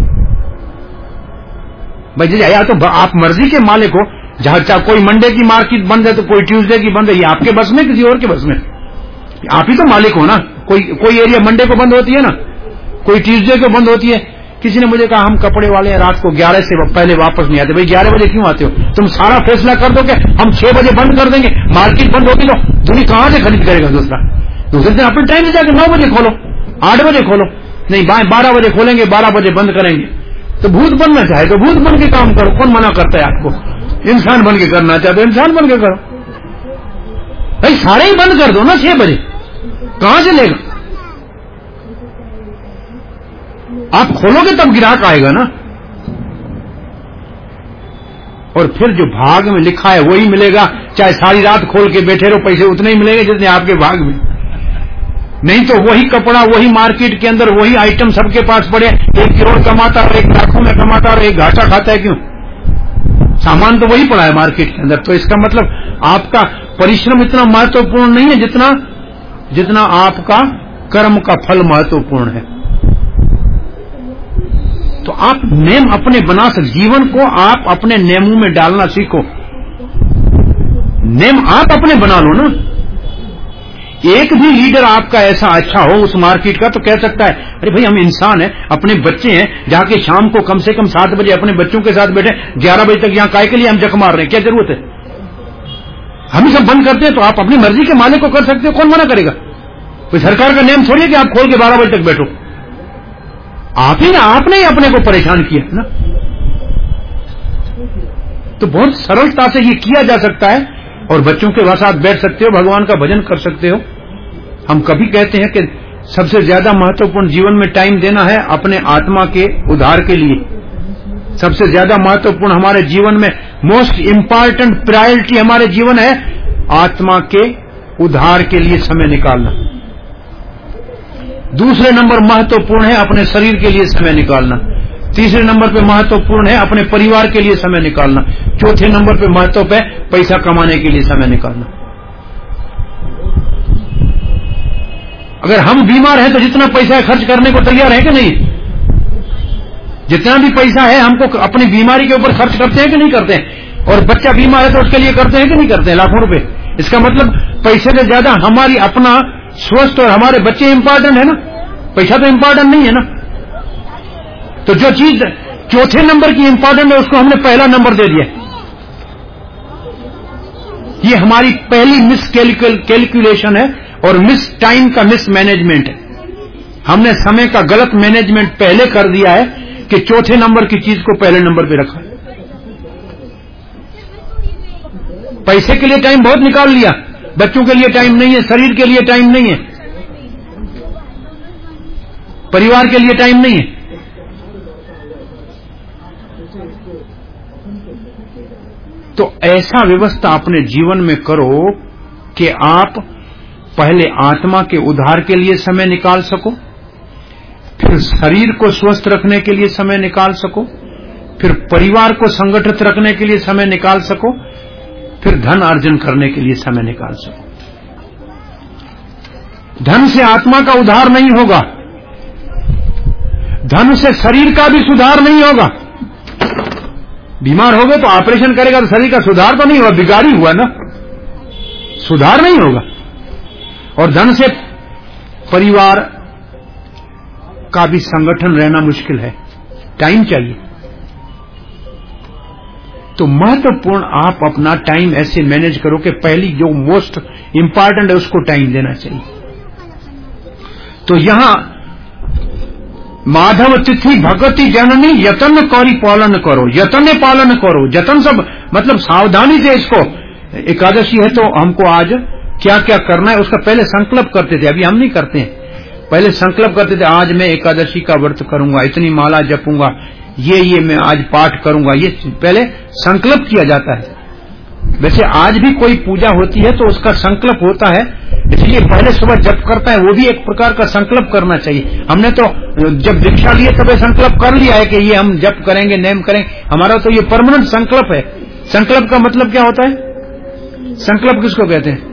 भाई या तो आप मर्जी के मालिक हो, जहां चाहे कोई मंडे की मार्केट बंद है तो कोई ट्यूसडे की बंद है, ये आपके बस में, किसी और के बस में? आप ही तो मालिक हो ना। कोई कोई एरिया मंडे को बंद होती है ना, कोई ट्यूसडे को बंद होती है। किसी ने मुझे कहा हम कपड़े वाले हैं, रात को ग्यारह से पहले वापस नहीं आते। भाई ग्यारह बजे क्यों आते हो? तुम सारा फैसला कर दो कि हम छह बजे बंद कर देंगे, मार्केट बंद होगी तो दुनिया कहां से खरीद करेगा दूसरा? दूसरे दिन अपने टाइम से जाकर नौ बजे खोलो, आठ बजे खोलो, नहीं बारह बजे खोलेंगे, बारह बजे बंद करेंगे। तो भूत बनना चाहे तो भूत बन के काम करो, कौन मना करता है आपको? इंसान बन के करना चाहते हो इंसान बन के करो। भाई सारे ही बंद कर दो ना छह बजे, कहां से लेगा? आप खोलोगे तब ग्राहक आएगा ना। और फिर जो भाग में लिखा है वही मिलेगा, चाहे सारी रात खोल के बैठे रहो, पैसे उतने ही मिलेंगे जितने आपके भाग में। नहीं तो वही कपड़ा, वही मार्केट के अंदर वही आइटम सबके पास पड़े, एक करोड़ कमाता और एक लाखों में कमाता और एक घाटा खाता है। क्यों? सामान तो वही पड़ा है मार्केट के अंदर। तो इसका मतलब आपका परिश्रम इतना महत्वपूर्ण नहीं है जितना जितना आपका कर्म का फल महत्वपूर्ण है। तो आप नेम अपने बना सकते, जीवन को आप अपने नेमों में डालना सीखो। नेम आप अपने बना लो ना। एक भी लीडर आपका ऐसा अच्छा हो उस मार्केट का तो कह सकता है अरे भाई हम इंसान हैं, अपने बच्चे हैं, जाके शाम को कम से कम सात बजे अपने बच्चों के साथ बैठे, ग्यारह बजे तक यहाँ काय के लिए हम जक मार रहे हैं, क्या जरूरत है? हम ही सब बंद करते हैं तो आप अपनी मर्जी के मालिक को कर सकते हो, कौन मना करेगा? कोई सरकार का नियम थोड़ी है कि आप खोल के बारह बजे तक बैठो। आप ही ना, आपने ही अपने को परेशान किया ना। तो बहुत सरलता से ये किया जा सकता है और बच्चों के साथ बैठ सकते हो, भगवान का भजन कर सकते हो। हम कभी कहते हैं कि सबसे ज्यादा महत्वपूर्ण जीवन में टाइम देना है अपने आत्मा के उद्धार के लिए। सबसे ज्यादा महत्वपूर्ण हमारे जीवन में मोस्ट इंपॉर्टेंट प्रायोरिटी हमारे जीवन है आत्मा के उद्धार के लिए समय निकालना। दूसरे नंबर महत्वपूर्ण है अपने शरीर के लिए समय निकालना। तीसरे नंबर पे महत्वपूर्ण है अपने परिवार के लिए समय निकालना। चौथे नंबर पे महत्व है पैसा कमाने के लिए समय निकालना। अगर हम बीमार हैं तो जितना पैसा है खर्च करने को तैयार है कि नहीं? जितना भी पैसा है हमको अपनी बीमारी के ऊपर खर्च करते हैं कि नहीं करते हैं? और बच्चा बीमार है तो उसके लिए करते हैं कि नहीं करते हैं? लाखों रुपए। इसका मतलब पैसे से ज्यादा हमारी अपना स्वस्थ और हमारे बच्चे इंपॉर्टेंट है ना। पैसा तो इंपॉर्टेंट नहीं है ना। तो जो चीज चौथे नंबर की इंपॉर्टेंट है उसको हमने पहला नंबर दे दिया। ये हमारी पहली मिस कैलकुलेशन है और मिस टाइम का मिस मैनेजमेंट है। हमने समय का गलत मैनेजमेंट पहले कर दिया है कि चौथे नंबर की चीज को पहले नंबर पे रखा। पैसे के लिए टाइम बहुत निकाल लिया, बच्चों के लिए टाइम नहीं है, शरीर के लिए टाइम नहीं है, परिवार के लिए टाइम नहीं है। तो ऐसा व्यवस्था अपने जीवन में करो कि आप पहले आत्मा के उद्धार के लिए समय निकाल सको, फिर शरीर को स्वस्थ रखने के लिए समय निकाल सको, फिर परिवार को संगठित रखने के लिए समय निकाल सको, फिर धन अर्जन करने के लिए समय निकाल सको। धन से आत्मा का उद्धार नहीं होगा, धन से शरीर का भी सुधार नहीं होगा। बीमार हो गए तो ऑपरेशन करेगा तो शरीर का सुधार तो नहीं हुआ, बिगाड़ी हुआ ना, सुधार नहीं होगा। और धन से परिवार का भी संगठन रहना मुश्किल है, टाइम चाहिए। तो महत्वपूर्ण आप अपना टाइम ऐसे मैनेज करो कि पहली जो मोस्ट इंपॉर्टेंट है उसको टाइम देना चाहिए। तो यहां माधव तिथि भगति जननी यतन कौरी पालन करो, यतन पालन करो। जतन सब मतलब सावधानी से इसको। एकादशी है तो हमको आज क्या क्या करना है उसका पहले संकल्प करते थे, अभी हम नहीं करते हैं। पहले संकल्प करते थे आज मैं एकादशी का व्रत करूंगा, इतनी माला जपूंगा, ये ये मैं आज पाठ करूंगा, ये पहले संकल्प किया जाता है। वैसे आज भी कोई पूजा होती है तो उसका संकल्प होता है, इसलिए पहले सुबह जप करता है, वो भी एक प्रकार का संकल्प करना चाहिए। हमने तो जब दीक्षा लिए तब संकल्प कर लिया है कि ये हम जप करेंगे, नेम करेंगे, हमारा तो ये परमानेंट संकल्प है। संकल्प का मतलब क्या होता है? संकल्प किसको कहते हैं?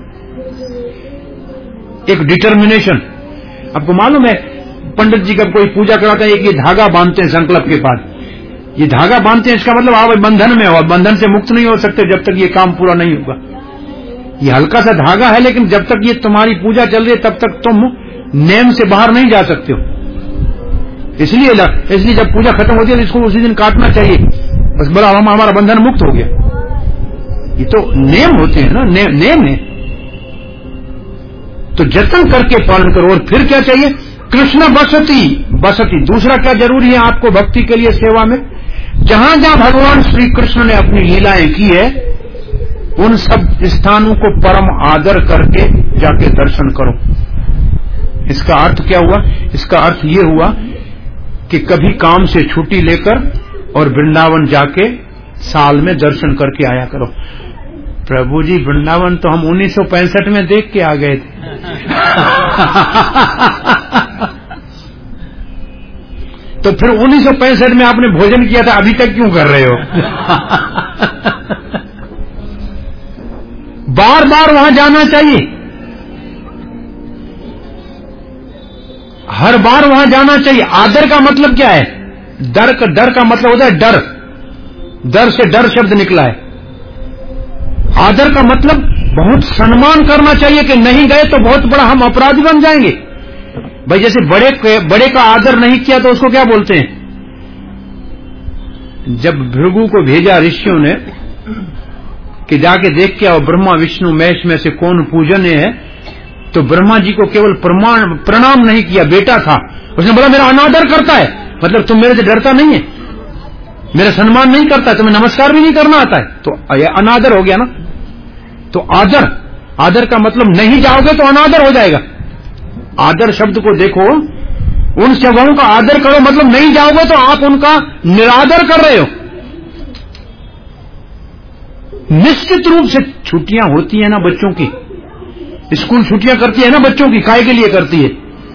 एक डिटर्मिनेशन। आपको मालूम है पंडित जी का कोई पूजा कराता है, एक ये धागा बांधते हैं संकल्प के बाद, ये धागा बांधते हैं, इसका मतलब आप बंधन में हो, बंधन से मुक्त नहीं हो सकते जब तक ये काम पूरा नहीं होगा। ये हल्का सा धागा है लेकिन जब तक ये तुम्हारी पूजा चल रही है तब तक तुम नेम से बाहर नहीं जा सकते हो। इसलिए इसलिए जब पूजा खत्म होती है तो इसको उसी दिन काटना चाहिए, बस बोला हम हमारा बंधन मुक्त हो गया। ये तो नेम होते हैं ना, ने, नेम है। तो जतन करके पालन करो। और फिर क्या चाहिए? कृष्ण बसती बसती। दूसरा क्या जरूरी है आपको भक्ति के लिए, सेवा में? जहां जहां भगवान श्री कृष्ण ने अपनी लीलाएं की है उन सब स्थानों को परम आदर करके जाके दर्शन करो। इसका अर्थ क्या हुआ? इसका अर्थ ये हुआ कि कभी काम से छुट्टी लेकर और वृंदावन जाके साल में दर्शन करके आया करो। प्रभु जी वृंदावन तो हम उन्नीस सौ पैंसठ में देख के आ गए थे। तो फिर उन्नीस सौ पैंसठ में आपने भोजन किया था, अभी तक क्यों कर रहे हो? बार बार वहां जाना चाहिए, हर बार वहां जाना चाहिए। आदर का मतलब क्या है? डर का डर का मतलब होता है डर, डर से डर शब्द निकला है। आदर का मतलब बहुत सम्मान करना चाहिए कि नहीं गए तो बहुत बड़ा हम अपराधी बन जाएंगे। भाई जैसे बड़े बड़े का आदर नहीं किया तो उसको क्या बोलते हैं? जब भृगु को भेजा ऋषियों ने कि जाके देख के आओ ब्रह्मा विष्णु महेश में से कौन पूजनीय है, तो ब्रह्मा जी को केवल प्रमाण प्रणाम नहीं किया, बेटा था, उसने बोला मेरा अनादर करता है, मतलब तुम मेरे से डरता नहीं है, मेरा सम्मान नहीं करता, तुम्हें नमस्कार भी नहीं करना आता है, तो यह अनादर हो गया ना। तो आदर, आदर का मतलब नहीं जाओगे तो अनादर हो जाएगा। आदर शब्द को देखो, उन जगहों का आदर करो, मतलब नहीं जाओगे तो आप उनका निरादर कर रहे हो। निश्चित रूप से छुट्टियां होती है ना बच्चों की, स्कूल छुट्टियां करती है ना बच्चों की, काय के लिए करती है?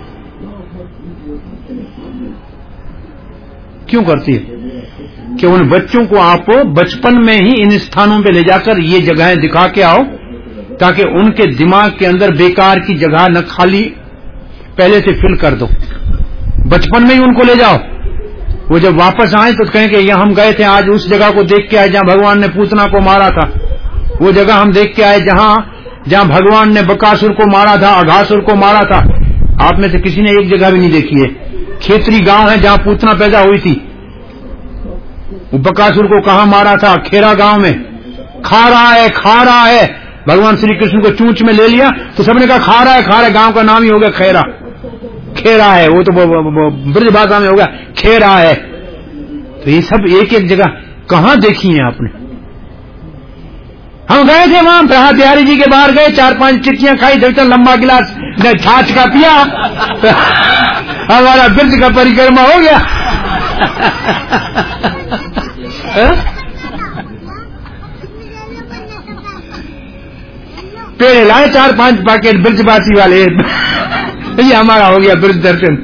क्यों करती है? कि उन बच्चों को आप बचपन में ही इन स्थानों पे ले जाकर ये जगहें दिखा के आओ, ताकि उनके दिमाग के अंदर बेकार की जगह न खाली पहले से फिल कर दो। बचपन में ही उनको ले जाओ, वो जब वापस आए तो कहें कि यहां हम गए थे, आज उस जगह को देख के आए जहां भगवान ने पूतना को मारा था, वो जगह हम देख के आए जहां जहां भगवान ने बकासुर को मारा था, अघासुर को मारा था। आप में से किसी ने एक जगह भी नहीं देखी है। खेतरी गांव है जहां पूतना पैदा हुई थी, वो बकासुर को कहां मारा था? खेरा गांव में। खा रहा है खा रहा है, भगवान श्री कृष्ण को चूंच में ले लिया तो सबने कहा खा रहा है खा रहा है, गांव का नाम ही हो गया खेरा, खेरा है, वो तो ब्रज भाषा में होगा खेरा है। तो ये सब एक एक जगह कहां देखी है आपने? हम गए थे वहां प्रहलाद बिहारी जी के बाहर गए, चार पांच चिट्ठियां खाई, जब लंबा गिलास छाछ का पिया, हमारा ब्रज का परिक्रमा हो गया। पेड़ लाए चार पांच पैकेट ब्रजवासी वाले, ये हमारा हो गया ब्रज दर्शन।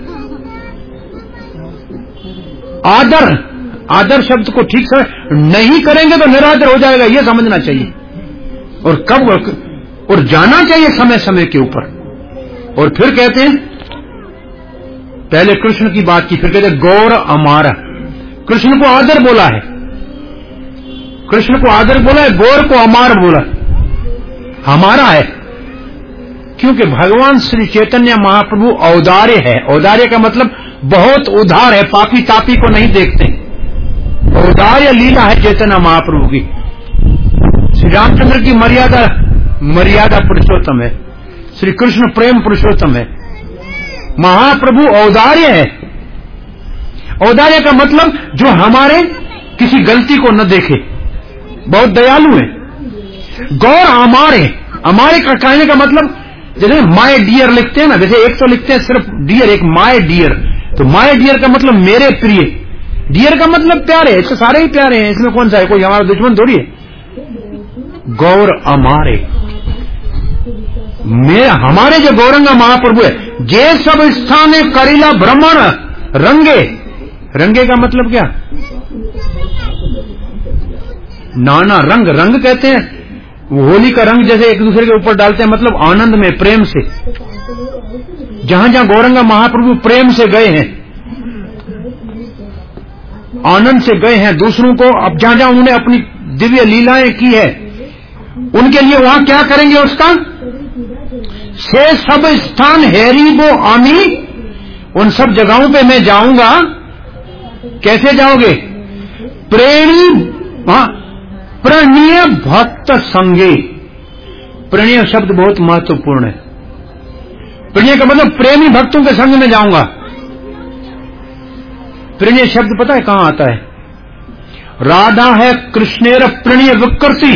आदर, आदर शब्द को ठीक से नहीं करेंगे तो निरादर हो जाएगा, ये समझना चाहिए। और कब, और जाना चाहिए समय समय के ऊपर। और फिर कहते हैं, पहले कृष्ण की बात की, फिर कहते हैं गौर अमार। कृष्ण को आदर बोला है, कृष्ण को आदर बोला है, गौर को अमार बोला, हमारा है। क्योंकि भगवान श्री चैतन्य महाप्रभु औदार्य है। औदार्य का मतलब बहुत उदार है, पापी तापी को नहीं देखते। औदार्य लीला है चैतन्य महाप्रभु की। श्री रामचंद्र की मर्यादा मर्यादा पुरुषोत्तम है, श्री कृष्ण प्रेम पुरुषोत्तम है, महाप्रभु औदार्य है। औदार्य का मतलब जो हमारे किसी गलती को न देखे, बहुत दयालु है। गौर अमारे, अमारे का कहने का मतलब जैसे माय डियर लिखते हैं ना, जैसे एक तो लिखते हैं सिर्फ डियर, एक माय डियर, तो माय डियर का मतलब मेरे प्रिय, डियर का मतलब प्यारे, इससे सारे ही प्यारे हैं, इसमें कौन सा है, कोई हमारा दुश्मन थोड़ी है। गौर अमारे, मैं हमारे जो गौरंगा महाप्रभु है, जे सब स्थाने करीला भ्रमण रंगे, रंगे का मतलब क्या? नाना रंग, रंग कहते हैं होली का रंग, जैसे एक दूसरे के ऊपर डालते हैं, मतलब आनंद में, प्रेम से। जहां जहां गौरंगा महाप्रभु प्रेम से गए हैं, आनंद से गए हैं दूसरों को, अब जहां जहां उन्होंने अपनी दिव्य लीलाएं की है, उनके लिए वहां क्या करेंगे? उसका से सब स्थान हैरी वो आमी, उन सब जगहों पे मैं जाऊंगा। कैसे जाओगे? प्रेमी, वहां प्रणीय भक्त संगे। प्रणीय शब्द बहुत महत्वपूर्ण है। प्रणीय का मतलब प्रेमी भक्तों के संग में जाऊंगा। प्रणीय शब्द पता है कहां आता है? राधा है कृष्णेर प्रणीय विकृति।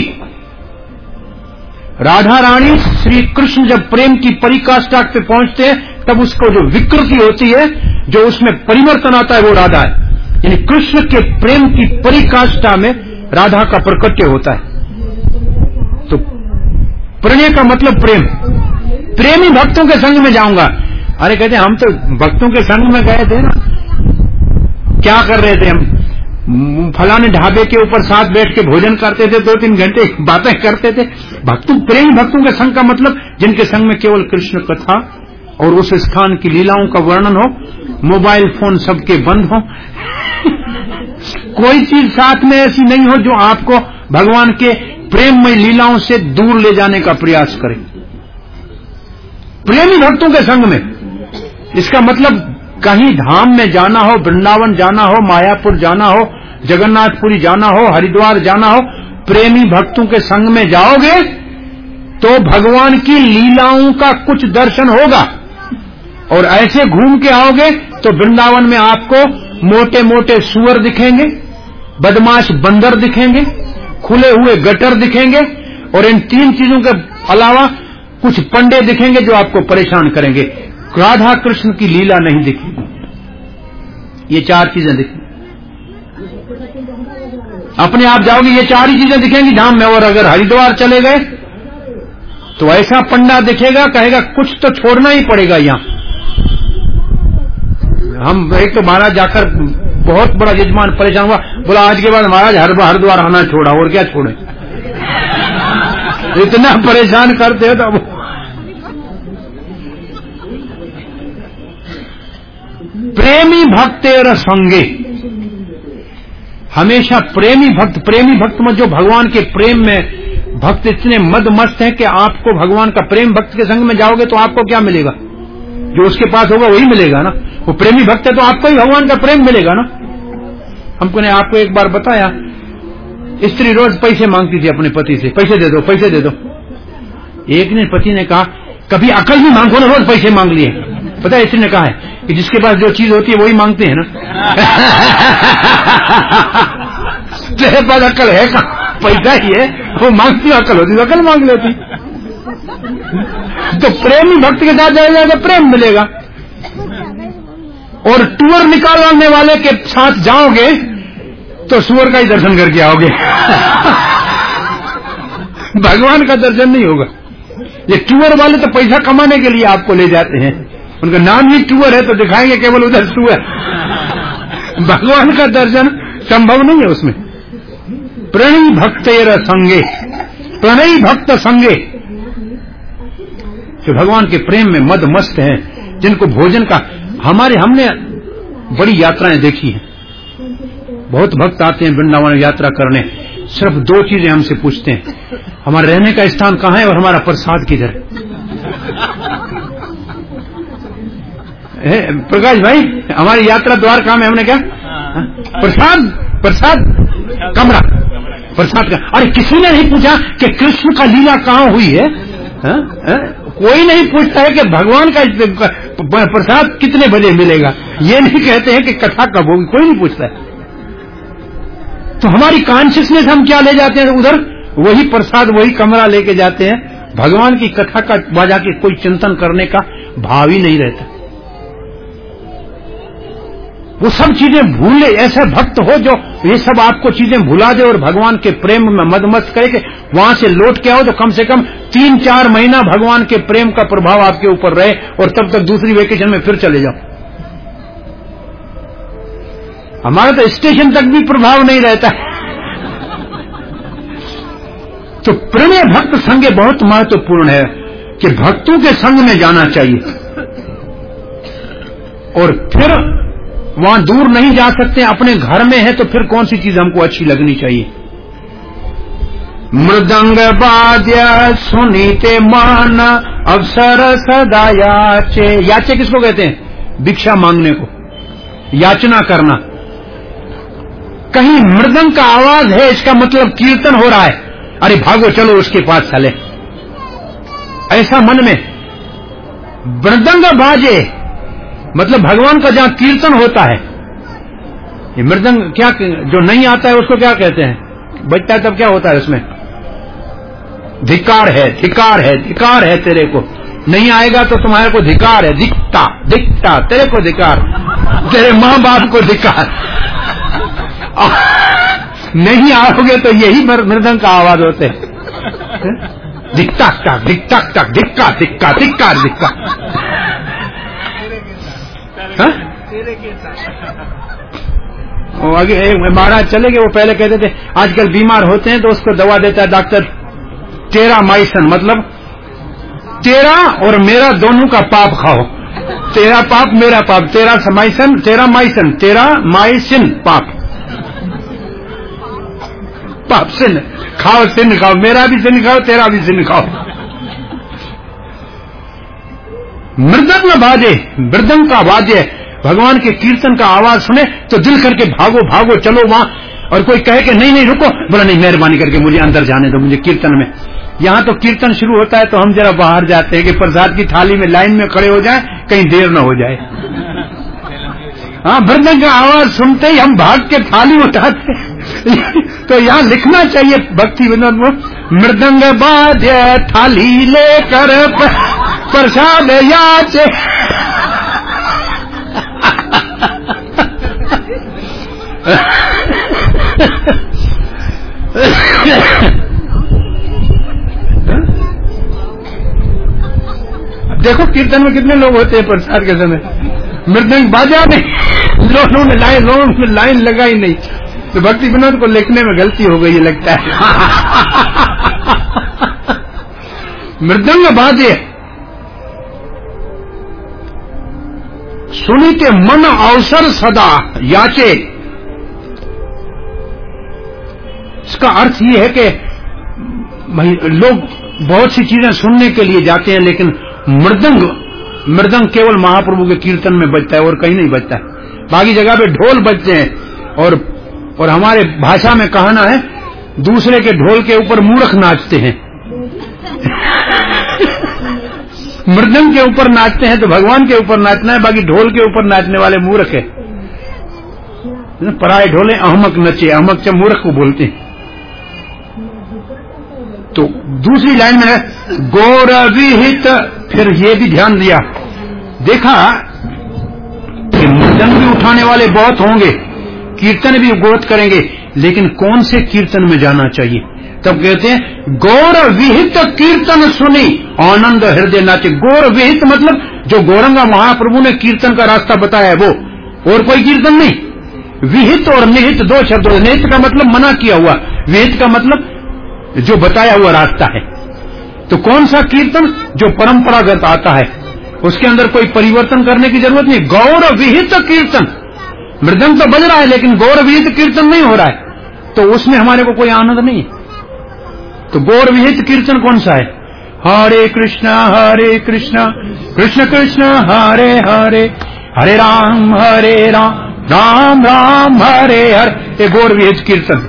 राधा रानी श्री कृष्ण जब प्रेम की परिकाष्ठा पे पहुंचते हैं, तब उसको जो विकृति होती है, जो उसमें परिवर्तन आता है, वो राधा है। यानी कृष्ण के प्रेम की परिकाष्ठा में राधा का प्रकट्य होता है। तो प्रणय का मतलब प्रेम, प्रेमी भक्तों के संग में जाऊंगा। अरे कहते हैं हम तो भक्तों के संग में गए थे ना, क्या कर रहे थे हम? फलाने ढाबे के ऊपर साथ बैठ के भोजन करते थे, दो तीन घंटे बातें करते थे। भक्तों, प्रेमी भक्तों के संग का मतलब जिनके संग में केवल कृष्ण कथा और उस स्थान की लीलाओं का वर्णन हो, मोबाइल फोन सबके बंद हो, कोई चीज साथ में ऐसी नहीं हो जो आपको भगवान के प्रेममय लीलाओं से दूर ले जाने का प्रयास करें, प्रेमी भक्तों के संग में। इसका मतलब कहीं धाम में जाना हो, वृंदावन जाना हो, मायापुर जाना हो, जगन्नाथपुरी जाना हो, हरिद्वार जाना हो, प्रेमी भक्तों के संग में जाओगे तो भगवान की लीलाओं का कुछ दर्शन होगा। और ऐसे घूम के आओगे तो वृंदावन में आपको मोटे मोटे सुअर दिखेंगे, बदमाश बंदर दिखेंगे, खुले हुए गटर दिखेंगे, और इन तीन चीजों के अलावा कुछ पंडे दिखेंगे जो आपको परेशान करेंगे। राधा कृष्ण की लीला नहीं दिखेगी। ये चार चीजें दिखेंगी, अपने आप जाओगे ये चार ही चीजें दिखेंगी धाम में। और अगर हरिद्वार चले गए तो ऐसा पंडा दिखेगा, कहेगा कुछ तो छोड़ना ही पड़ेगा यहां। हम एक तो महाराज जाकर बहुत बड़ा यजमान परेशान हुआ, बोला आज के बाद महाराज हरिद्वार आना छोड़ा, और क्या छोड़े, इतना परेशान करते हो। तो प्रेमी भक्तेर संगे, हमेशा प्रेमी भक्त, प्रेमी भक्त में जो भगवान के प्रेम में भक्त इतने मद मस्त है कि आपको भगवान का प्रेम भक्त के संग में जाओगे तो आपको क्या मिलेगा, जो उसके पास होगा वही मिलेगा ना। वो प्रेमी भक्त है तो आपको ही भगवान का प्रेम मिलेगा ना। हमको ने आपको एक बार बताया, स्त्री रोज पैसे मांगती थी अपने पति से, पैसे दे दो पैसे दे दो। एक ने पति ने कहा कभी अकल भी मांगो ना, रोज पैसे मांग लिए। पता है स्त्री ने कहा है कि जिसके पास जो चीज होती है वही मांगते हैं ना। तेरे पास अकल है का, पैसा ही है, वो मांगती अकल होती तो अकल मांग लेती। तो प्रेमी भक्त के साथ जाएगा तो प्रेम मिलेगा। और टूर निकालने वाले के साथ जाओगे तो सुअर का ही दर्शन करके आओगे। भगवान का दर्शन नहीं होगा। ये टूर वाले तो पैसा कमाने के लिए आपको ले जाते हैं, उनका नाम ही टूर है तो दिखाएंगे केवल उधर सुअर। भगवान का दर्शन संभव नहीं है उसमें। प्रणयी भक्तेर संगे, प्रणयी भक्त संगे, जो भगवान के प्रेम में मद मस्त हैं, जिनको भोजन का, हमारे हमने बड़ी यात्राएं देखी हैं, बहुत भक्त आते हैं वृंदावन यात्रा करने, सिर्फ दो चीजें हमसे पूछते हैं, हमारे रहने का स्थान कहाँ है और हमारा प्रसाद किधर है। प्रकाश भाई, हमारी यात्रा द्वारका में हमने क्या प्रसाद, प्रसाद कमरा, प्रसाद का। अरे किसी ने नहीं पूछा कि कृष्ण का लीला कहाँ हुई है, हा? हा? कोई नहीं पूछता है कि भगवान का प्रसाद कितने बजे मिलेगा, ये नहीं कहते हैं कि कथा कब होगी, कोई नहीं पूछता है। तो हमारी कॉन्शियसनेस हम क्या ले जाते हैं उधर, वही प्रसाद वही कमरा लेके जाते हैं। भगवान की कथा का बाजा के कोई चिंतन करने का भाव ही नहीं रहता। वो सब चीजें भूले, ऐसे भक्त हो जो ये सब आपको चीजें भुला दे और भगवान के प्रेम में मदमस्त करे कि वहां से लौट के आओ तो कम से कम तीन चार महीना भगवान के प्रेम का प्रभाव आपके ऊपर रहे, और तब तक दूसरी वेकेशन में फिर चले जाओ। हमारा तो स्टेशन तक भी प्रभाव नहीं रहता है। तो प्रणय भक्त संग बहुत महत्वपूर्ण है कि भक्तों के संग में जाना चाहिए, और फिर वहां दूर नहीं जा सकते, अपने घर में है तो फिर कौन सी चीज हमको अच्छी लगनी चाहिए। मृदंग वाद्य सुनीते मान अवसर सदा याचे, याचे किसको कहते हैं, भिक्षा मांगने को, याचना करना। कहीं मृदंग का आवाज है, इसका मतलब कीर्तन हो रहा है, अरे भागो चलो उसके पास चले, ऐसा मन में। मृदंग बाजे मतलब भगवान का जहां कीर्तन होता है। ये मृदंग क्या, जो नहीं आता है उसको क्या कहते हैं, बजता है तब क्या होता है उसमें, धिकार है, धिकार है, धिकार है, तेरे को नहीं आएगा तो तुम्हारे को धिकार है, दिखता दिखता तेरे को धिकार, तेरे माँ बाप को धिकार। नहीं आओगे तो यही मृदंग का आवाज होते हैं, दिखता तक दिखता तक दिक्का दिक्का दिक्का दिक्का। आगे महाराज चले गए, वो पहले कहते थे आजकल बीमार होते हैं तो उसको दवा देता है डॉक्टर टेरा माइसन, मतलब तेरा और मेरा दोनों का पाप खाओ, तेरा पाप मेरा पाप, तेरा माइसन तेरा माइसन तेरा माइसिन पाप। पाप सिन खाओ, सिन खाओ, मेरा भी सिन खाओ, तेरा भी सिन खाओ। मृदंग बाजे, मृदंग का वाद्य, भगवान के कीर्तन का आवाज सुने तो दिल करके भागो भागो चलो वहां। और कोई कहे कि नहीं नहीं रुको, बोला नहीं मेहरबानी करके मुझे अंदर जाने दो, मुझे कीर्तन में। यहां तो कीर्तन शुरू होता है तो हम जरा बाहर जाते हैं कि प्रसाद की थाली में लाइन में खड़े हो जाए, कहीं देर न हो जाए। हाँ, मृदंग का आवाज सुनते ही हम भाग के थाली उठाते। तो यहाँ लिखना चाहिए भक्ति विनोद में, मृदंग बाजे थाली लेकर प्रसाद याचे। देखो कीर्तन में कितने लोग होते हैं प्रसाद के समय, मृदंग बाजा नहीं, लोगों ने लाइन लोगों में लाइन लगाई नहीं। तो भक्ति विनोद को लिखने में गलती हो गई लगता है। मृदंग बाजे सुनीते मन अवसर सदा याचे। इसका अर्थ ये है कि लोग बहुत सी चीजें सुनने के लिए जाते हैं, लेकिन मृदंग मृदंग केवल महाप्रभु के कीर्तन में बजता है और कहीं नहीं बजता है। बाकी जगह पे ढोल बजते हैं और और हमारे भाषा में कहना है दूसरे के ढोल के ऊपर मूर्ख नाचते हैं। मृदंग के ऊपर नाचते हैं तो भगवान के ऊपर नाचना है, बाकी ढोल के ऊपर नाचने वाले मूर्ख है। पराए ढोले अहमक नचे, अहमक से मूर्ख को बोलते हैं। तो दूसरी लाइन में है गौरविहित, फिर ये भी ध्यान दिया, देखा कि मृदंग भी उठाने वाले बहुत होंगे, कीर्तन भी बहुत करेंगे, लेकिन कौन से कीर्तन में जाना चाहिए? तब कहते हैं गौर विहित कीर्तन सुनी आनंद हृदय नाचे। गौर विहित मतलब जो गौरंगा महाप्रभु ने कीर्तन का रास्ता बताया है वो, और कोई कीर्तन नहीं। विहित और निहित दो शब्द, निहित का मतलब मना किया हुआ, विहित का मतलब जो बताया हुआ रास्ता है। तो कौन सा कीर्तन? जो परंपरागत आता है, उसके अंदर कोई परिवर्तन करने की जरूरत नहीं। गौर विहित कीर्तन, मृदंग तो बज रहा है लेकिन गौर विहित कीर्तन नहीं हो रहा है, तो उसमें हमारे को कोई आनंद नहीं है। तो गौर विहित कीर्तन कौन सा है? हरे कृष्णा हरे कृष्णा कृष्ण कृष्ण हरे हरे, हरे राम हरे राम राम राम हरे हरे। ये गौर विहित कीर्तन।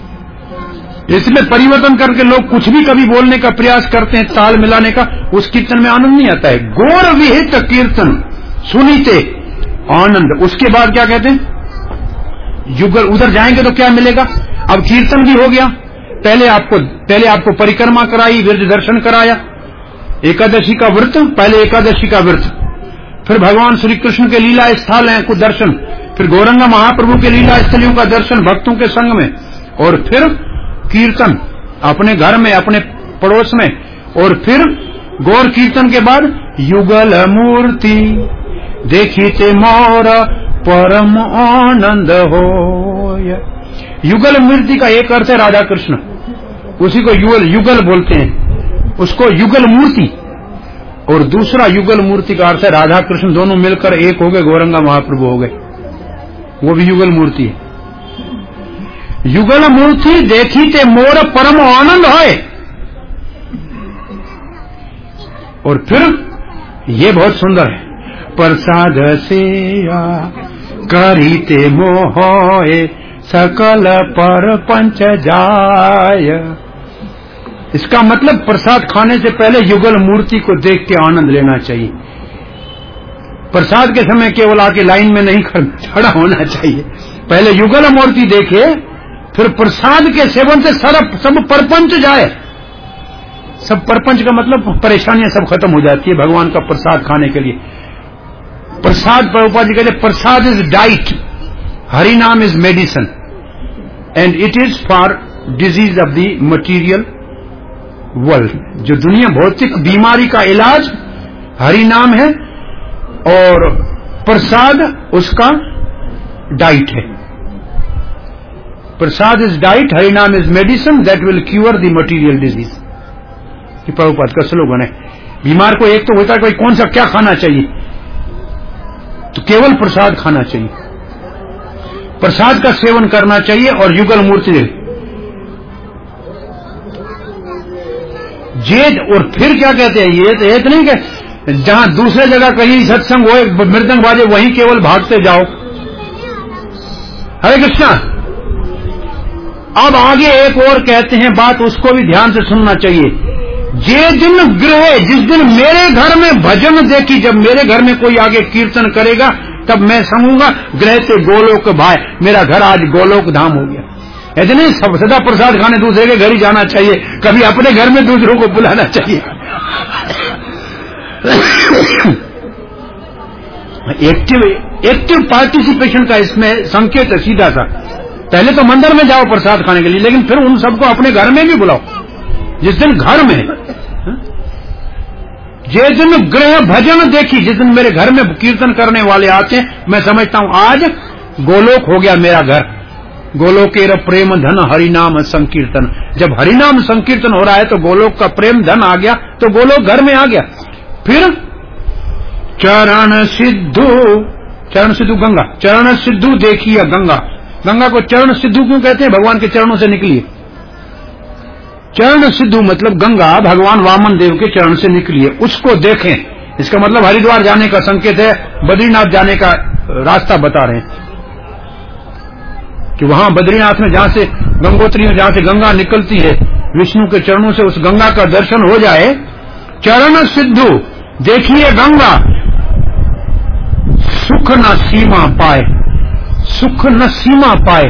इसमें परिवर्तन करके लोग कुछ भी कभी बोलने का प्रयास करते हैं, ताल मिलाने का, उस कीर्तन में आनंद नहीं आता है। गौर विहित कीर्तन सुनीते आनंद। उसके बाद क्या कहते हैं? युगल। उधर जाएंगे तो क्या मिलेगा? अब कीर्तन भी हो गया, पहले आपको पहले आपको परिक्रमा कराई, विरज दर्शन कराया, एकादशी का व्रत, पहले एकादशी का व्रत, फिर भगवान श्री कृष्ण के लीला स्थल हैं कुछ दर्शन, फिर गौरंगा महाप्रभु के लीला स्थलियों का दर्शन भक्तों के संग में, और फिर कीर्तन अपने घर में अपने पड़ोस में, और फिर गौर कीर्तन के बाद युगल मूर्ति देखिते मोर परम आनंद हो। युगल मूर्ति का एक अर्थ है राधा कृष्ण, उसी को युगल युगल बोलते हैं, उसको युगल मूर्ति, और दूसरा युगल मूर्ति का अर्थ है राधा कृष्ण दोनों मिलकर एक हो गए, गौरंगा महाप्रभु हो गए, वो भी युगल मूर्ति है। युगल मूर्ति देखी ते मोर परम आनंद होए। और फिर ये बहुत सुंदर है, प्रसाद से करीते मोहे सकल पर पंच जाय। इसका मतलब प्रसाद खाने से पहले युगल मूर्ति को देख के आनंद लेना चाहिए। प्रसाद के समय केवल आके लाइन में नहीं खड़ा होना चाहिए, पहले युगल मूर्ति देखे, फिर प्रसाद के सेवन से सब सब परपंच जाए। सब परपंच का मतलब परेशानियां सब खत्म हो जाती है भगवान का प्रसाद खाने के लिए। प्रसाद, प्रभुपाद जी कहते प्रसाद is diet, Hari naam is medicine, and it is for disease of the material world. जो दुनिया भौतिक बीमारी का इलाज हरि नाम है, और प्रसाद उसका डाइट है। प्रसाद is diet, Hari naam is medicine that will cure the material disease. ये प्रभुपाद का स्लोगन है। बीमार को एक तो होता है कोई कौन सा क्या खाना चाहिए, तो केवल प्रसाद खाना चाहिए, प्रसाद का सेवन करना चाहिए और युगल मूर्ति। जे और फिर क्या कहते हैं, ये तो एक नहीं कि जहां दूसरे जगह कहीं सत्संग हो मृदंग बाजे वहीं केवल भागते जाओ। हरे कृष्णा। अब आगे एक और कहते हैं बात, उसको भी ध्यान से सुनना चाहिए। जे दिन गृह, जिस दिन मेरे घर में भजन देखी, जब मेरे घर में कोई आगे कीर्तन करेगा तब मैं समझूंगा ग्रह से गोलोक भाई, मेरा घर आज गोलोक धाम हो गया। ऐसे नहीं सब सदा प्रसाद खाने दूसरे के घर ही जाना चाहिए, कभी अपने घर में दूसरों को बुलाना चाहिए। एक्टिव एक्टिव पार्टिसिपेशन का इसमें संकेत है सीधा सा। पहले तो मंदिर में जाओ प्रसाद खाने के लिए, लेकिन फिर उन सबको अपने घर में भी बुलाओ जिस दिन घर में। जिस दिन गृह भजन देखी, जिस दिन मेरे घर में कीर्तन करने वाले आते हैं, मैं समझता हूं आज गोलोक हो गया मेरा घर। गोलोकेर प्रेम धन हरिनाम संकीर्तन। जब हरिनाम संकीर्तन हो रहा है तो गोलोक का प्रेम धन आ गया, तो गोलोक घर में आ गया। फिर चरण सिद्धू, चरण सिद्धू गंगा, चरण सिद्धू देखिए गंगा। गंगा को चरण सिद्धू क्यों कहते हैं? भगवान के चरणों से निकली। चरण सिद्धू मतलब गंगा भगवान वामन देव के चरण से निकली है, उसको देखें। इसका मतलब हरिद्वार जाने का संकेत है, बद्रीनाथ जाने का रास्ता बता रहे हैं कि वहां बद्रीनाथ में जहां से गंगोत्री में जहां से गंगा निकलती है विष्णु के चरणों से, उस गंगा का दर्शन हो जाए। चरण सिद्धू देखिए गंगा, सुख न सीमा पाए, सुख न सीमा पाए।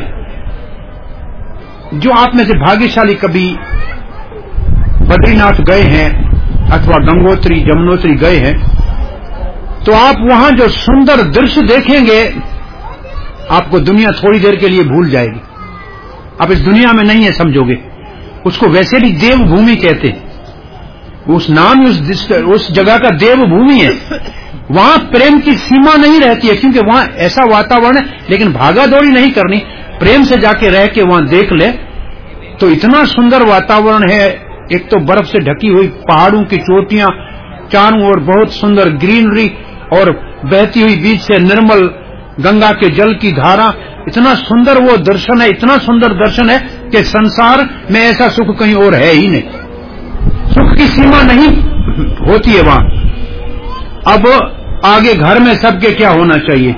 जो आप में से भाग्यशाली कभी बद्रीनाथ गए हैं अथवा गंगोत्री जमुनोत्री गए हैं, तो आप वहां जो सुंदर दृश्य देखेंगे आपको दुनिया थोड़ी देर के लिए भूल जाएगी। आप इस दुनिया में नहीं है समझोगे। उसको वैसे भी देवभूमि कहते हैं, उस नाम उस, उस जगह का देवभूमि है। वहां प्रेम की सीमा नहीं रहती है, क्योंकि वहां ऐसा वातावरण है। लेकिन भागादौड़ी नहीं करनी, प्रेम से जाके रह के वहां देख ले तो इतना सुंदर वातावरण है। एक तो बर्फ से ढकी हुई पहाड़ों की चोटियां, चारों ओर बहुत सुंदर ग्रीनरी, और बहती हुई बीच से निर्मल गंगा के जल की धारा। इतना सुंदर वो दर्शन है, इतना सुंदर दर्शन है कि संसार में ऐसा सुख कहीं और है ही नहीं। सुख की सीमा नहीं होती है वहां। अब आगे घर में सबके क्या होना चाहिए?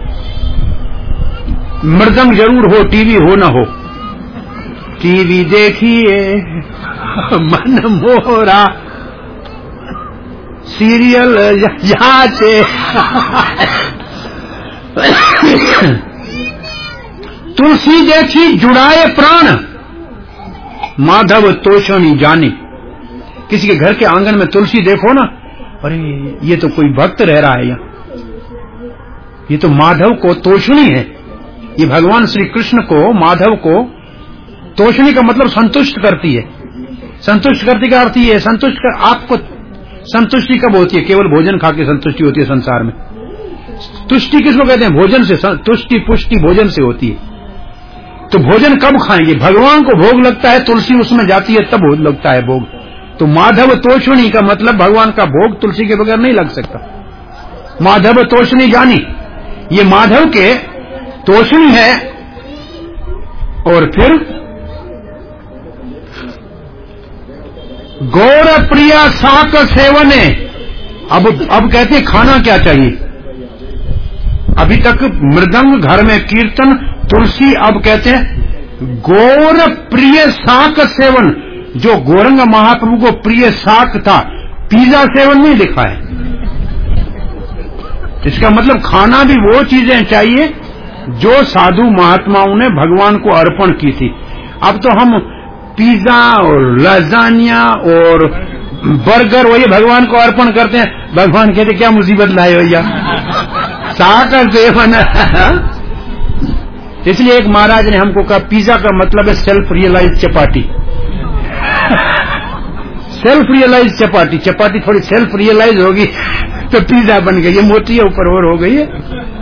मृदंग जरूर हो, टीवी हो ना हो। टीवी देखिए मन मोरा, सीरियल जाचे। तुलसी देखी जुड़ाए प्राण, माधव तोषणी जाने। किसी के घर के आंगन में तुलसी देखो ना, अरे ये तो कोई भक्त रह रहा है यहाँ, ये तो माधव को तोषणी है। ये भगवान श्री कृष्ण को, माधव को तोषणी का मतलब संतुष्ट करती है। संतुष्ट करती का अर्थ ये है, संतुष्ट कर, आपको संतुष्टि कब होती है? केवल भोजन खा के संतुष्टि होती है संसार में। तुष्टि किसको कहते हैं? भोजन से। तुष्टि पुष्टि भोजन से होती है। तो भोजन कब खाएंगे? भगवान को भोग लगता है, तुलसी उसमें जाती है तब लगता है भोग। तो माधव तोषणी का मतलब भगवान का भोग तुलसी के बगैर नहीं लग सकता। माधव तोषणी जानी, ये माधव के तोषणी है। और फिर गौर प्रिया शाक सेवने। अब अब कहते हैं खाना क्या चाहिए? अभी तक मृदंग, घर में कीर्तन, तुलसी। अब कहते हैं गौर प्रिय शाक सेवन। जो गौरंग महाप्रभु को प्रिय शाक था, पिज्जा सेवन नहीं लिखा है। इसका मतलब खाना भी वो चीजें चाहिए जो साधु महात्माओं ने भगवान को अर्पण की थी। अब तो हम पिज्जा और लजानिया और बर्गर वही भगवान को अर्पण करते हैं। भगवान कहते क्या मुसीबत लाए भैया, शाक सेवन। इसलिए एक महाराज ने हमको कहा पिज्जा का मतलब है self realize chapati. Self realize chapati, chapati थोड़ी सेल्फ रियलाइज होगी तो पिज्जा बन गई, ये मोटी है ऊपर और हो गई है।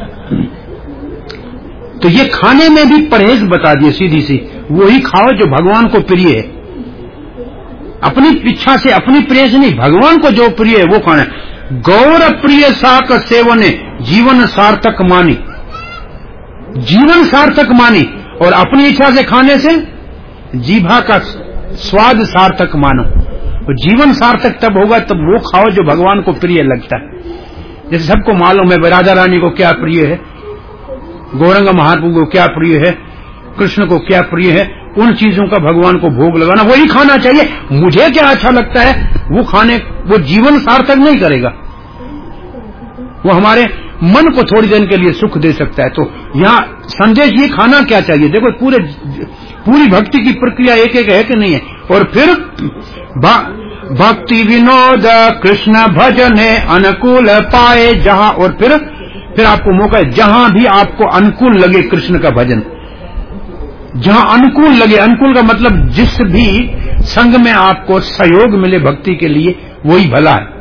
तो ये खाने में भी परहेज बता दिए सीधी सी, वही खाओ जो भगवान को प्रिय है। अपनी इच्छा से, अपनी प्रिय से नहीं, भगवान को जो प्रिय है वो खाना है। गौर प्रिय शाक सेवने जीवन सार्थक मानी, जीवन सार्थक मानी। और अपनी इच्छा से खाने से जीभा का स्वाद सार्थक मानो। तो जीवन सार्थक तब होगा तब वो खाओ जो भगवान को प्रिय लगता है। जैसे सबको मालूम है राधा रानी को क्या प्रिय है, गौरंग महाप्रभु को क्या प्रिय है, कृष्ण को क्या प्रिय है, उन चीजों का भगवान को भोग लगाना, वही खाना चाहिए। मुझे क्या अच्छा लगता है वो खाने, वो जीवन सार्थक नहीं करेगा, वो हमारे मन को थोड़ी देर के लिए सुख दे सकता है। तो यहाँ संदेश ये खाना क्या चाहिए, देखो पूरे पूरी भक्ति की प्रक्रिया एक एक है कि नहीं है। और फिर भक्ति विनोद कृष्ण भजन है अनुकूल पाए जहां, और फिर फिर आपको मौका है जहां भी आपको अनुकूल लगे कृष्ण का भजन, जहां अनुकूल लगे, अनुकूल का मतलब जिस भी संग में आपको सहयोग मिले भक्ति के लिए वही भला है।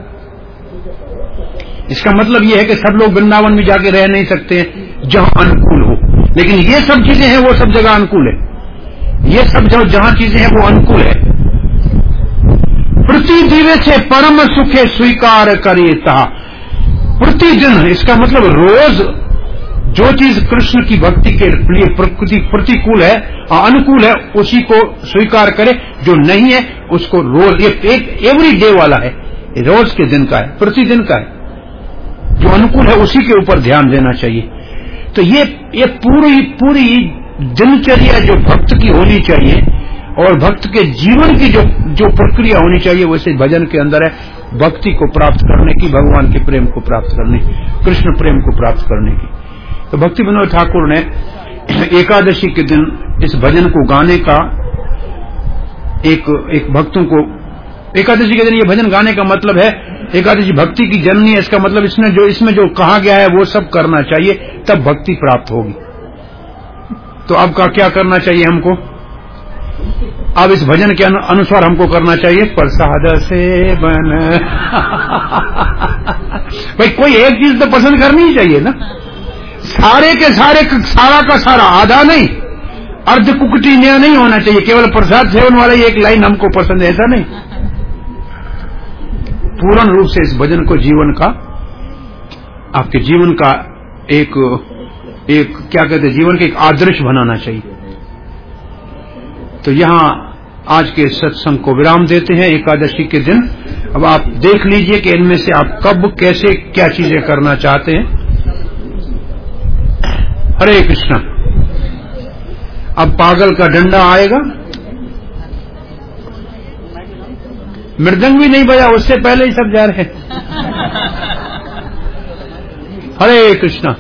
इसका मतलब यह है कि सब लोग वृंदावन में जाके रह नहीं सकते हैं जहां अनुकूल हो, लेकिन ये सब चीजें हैं वो सब जगह अनुकूल है, ये सब जो जहां चीजें हैं वो अनुकूल है। प्रति दिव्य से परम सुखे स्वीकार करेता, प्रतिदिन, इसका मतलब रोज जो चीज कृष्ण की भक्ति के लिए प्रकृति प्रतिकूल है, अनुकूल है, उसी को स्वीकार करे, जो नहीं है उसको रोज, ये एक एवरी डे वाला है, रोज के दिन का है, प्रतिदिन का है, जो अनुकूल है उसी के ऊपर ध्यान देना चाहिए। तो ये ये पूरी पूरी दिनचर्या जो भक्त की होनी चाहिए और भक्त के जीवन की जो जो प्रक्रिया होनी चाहिए वैसे भजन के अंदर है, भक्ति को प्राप्त करने की, भगवान के प्रेम को प्राप्त करने की, कृष्ण प्रेम को प्राप्त करने की। तो भक्ति विनोद ठाकुर ने एकादशी के दिन इस भजन को गाने का एक एक भक्तों को, एकादशी के दिन ये भजन गाने का मतलब है एकादशी भक्ति की जननी है, इसका मतलब इसमें जो इसमें जो कहा गया है वो सब करना चाहिए, तब भक्ति प्राप्त होगी। तो अब का क्या करना चाहिए हमको, अब इस भजन के अनुसार हमको करना चाहिए प्रसाद से बन भाई कोई एक चीज तो पसंद करनी ही चाहिए ना, सारे के सारे सारा का सारा, आधा नहीं, अर्ध कुकटी नया नहीं होना चाहिए, केवल प्रसाद सेवन वाला एक लाइन हमको पसंद है ऐसा नहीं। पूर्ण रूप से इस भजन को जीवन का, आपके जीवन का एक एक क्या कहते हैं, जीवन के एक आदर्श बनाना चाहिए। तो यहां आज के सत्संग को विराम देते हैं एकादशी के दिन। अब आप देख लीजिए कि इनमें से आप कब कैसे क्या चीजें करना चाहते हैं। हरे कृष्णा। अब पागल का डंडा आएगा, मृदंग भी नहीं बजा, उससे पहले ही सब जा रहे हैं। हरे कृष्णा।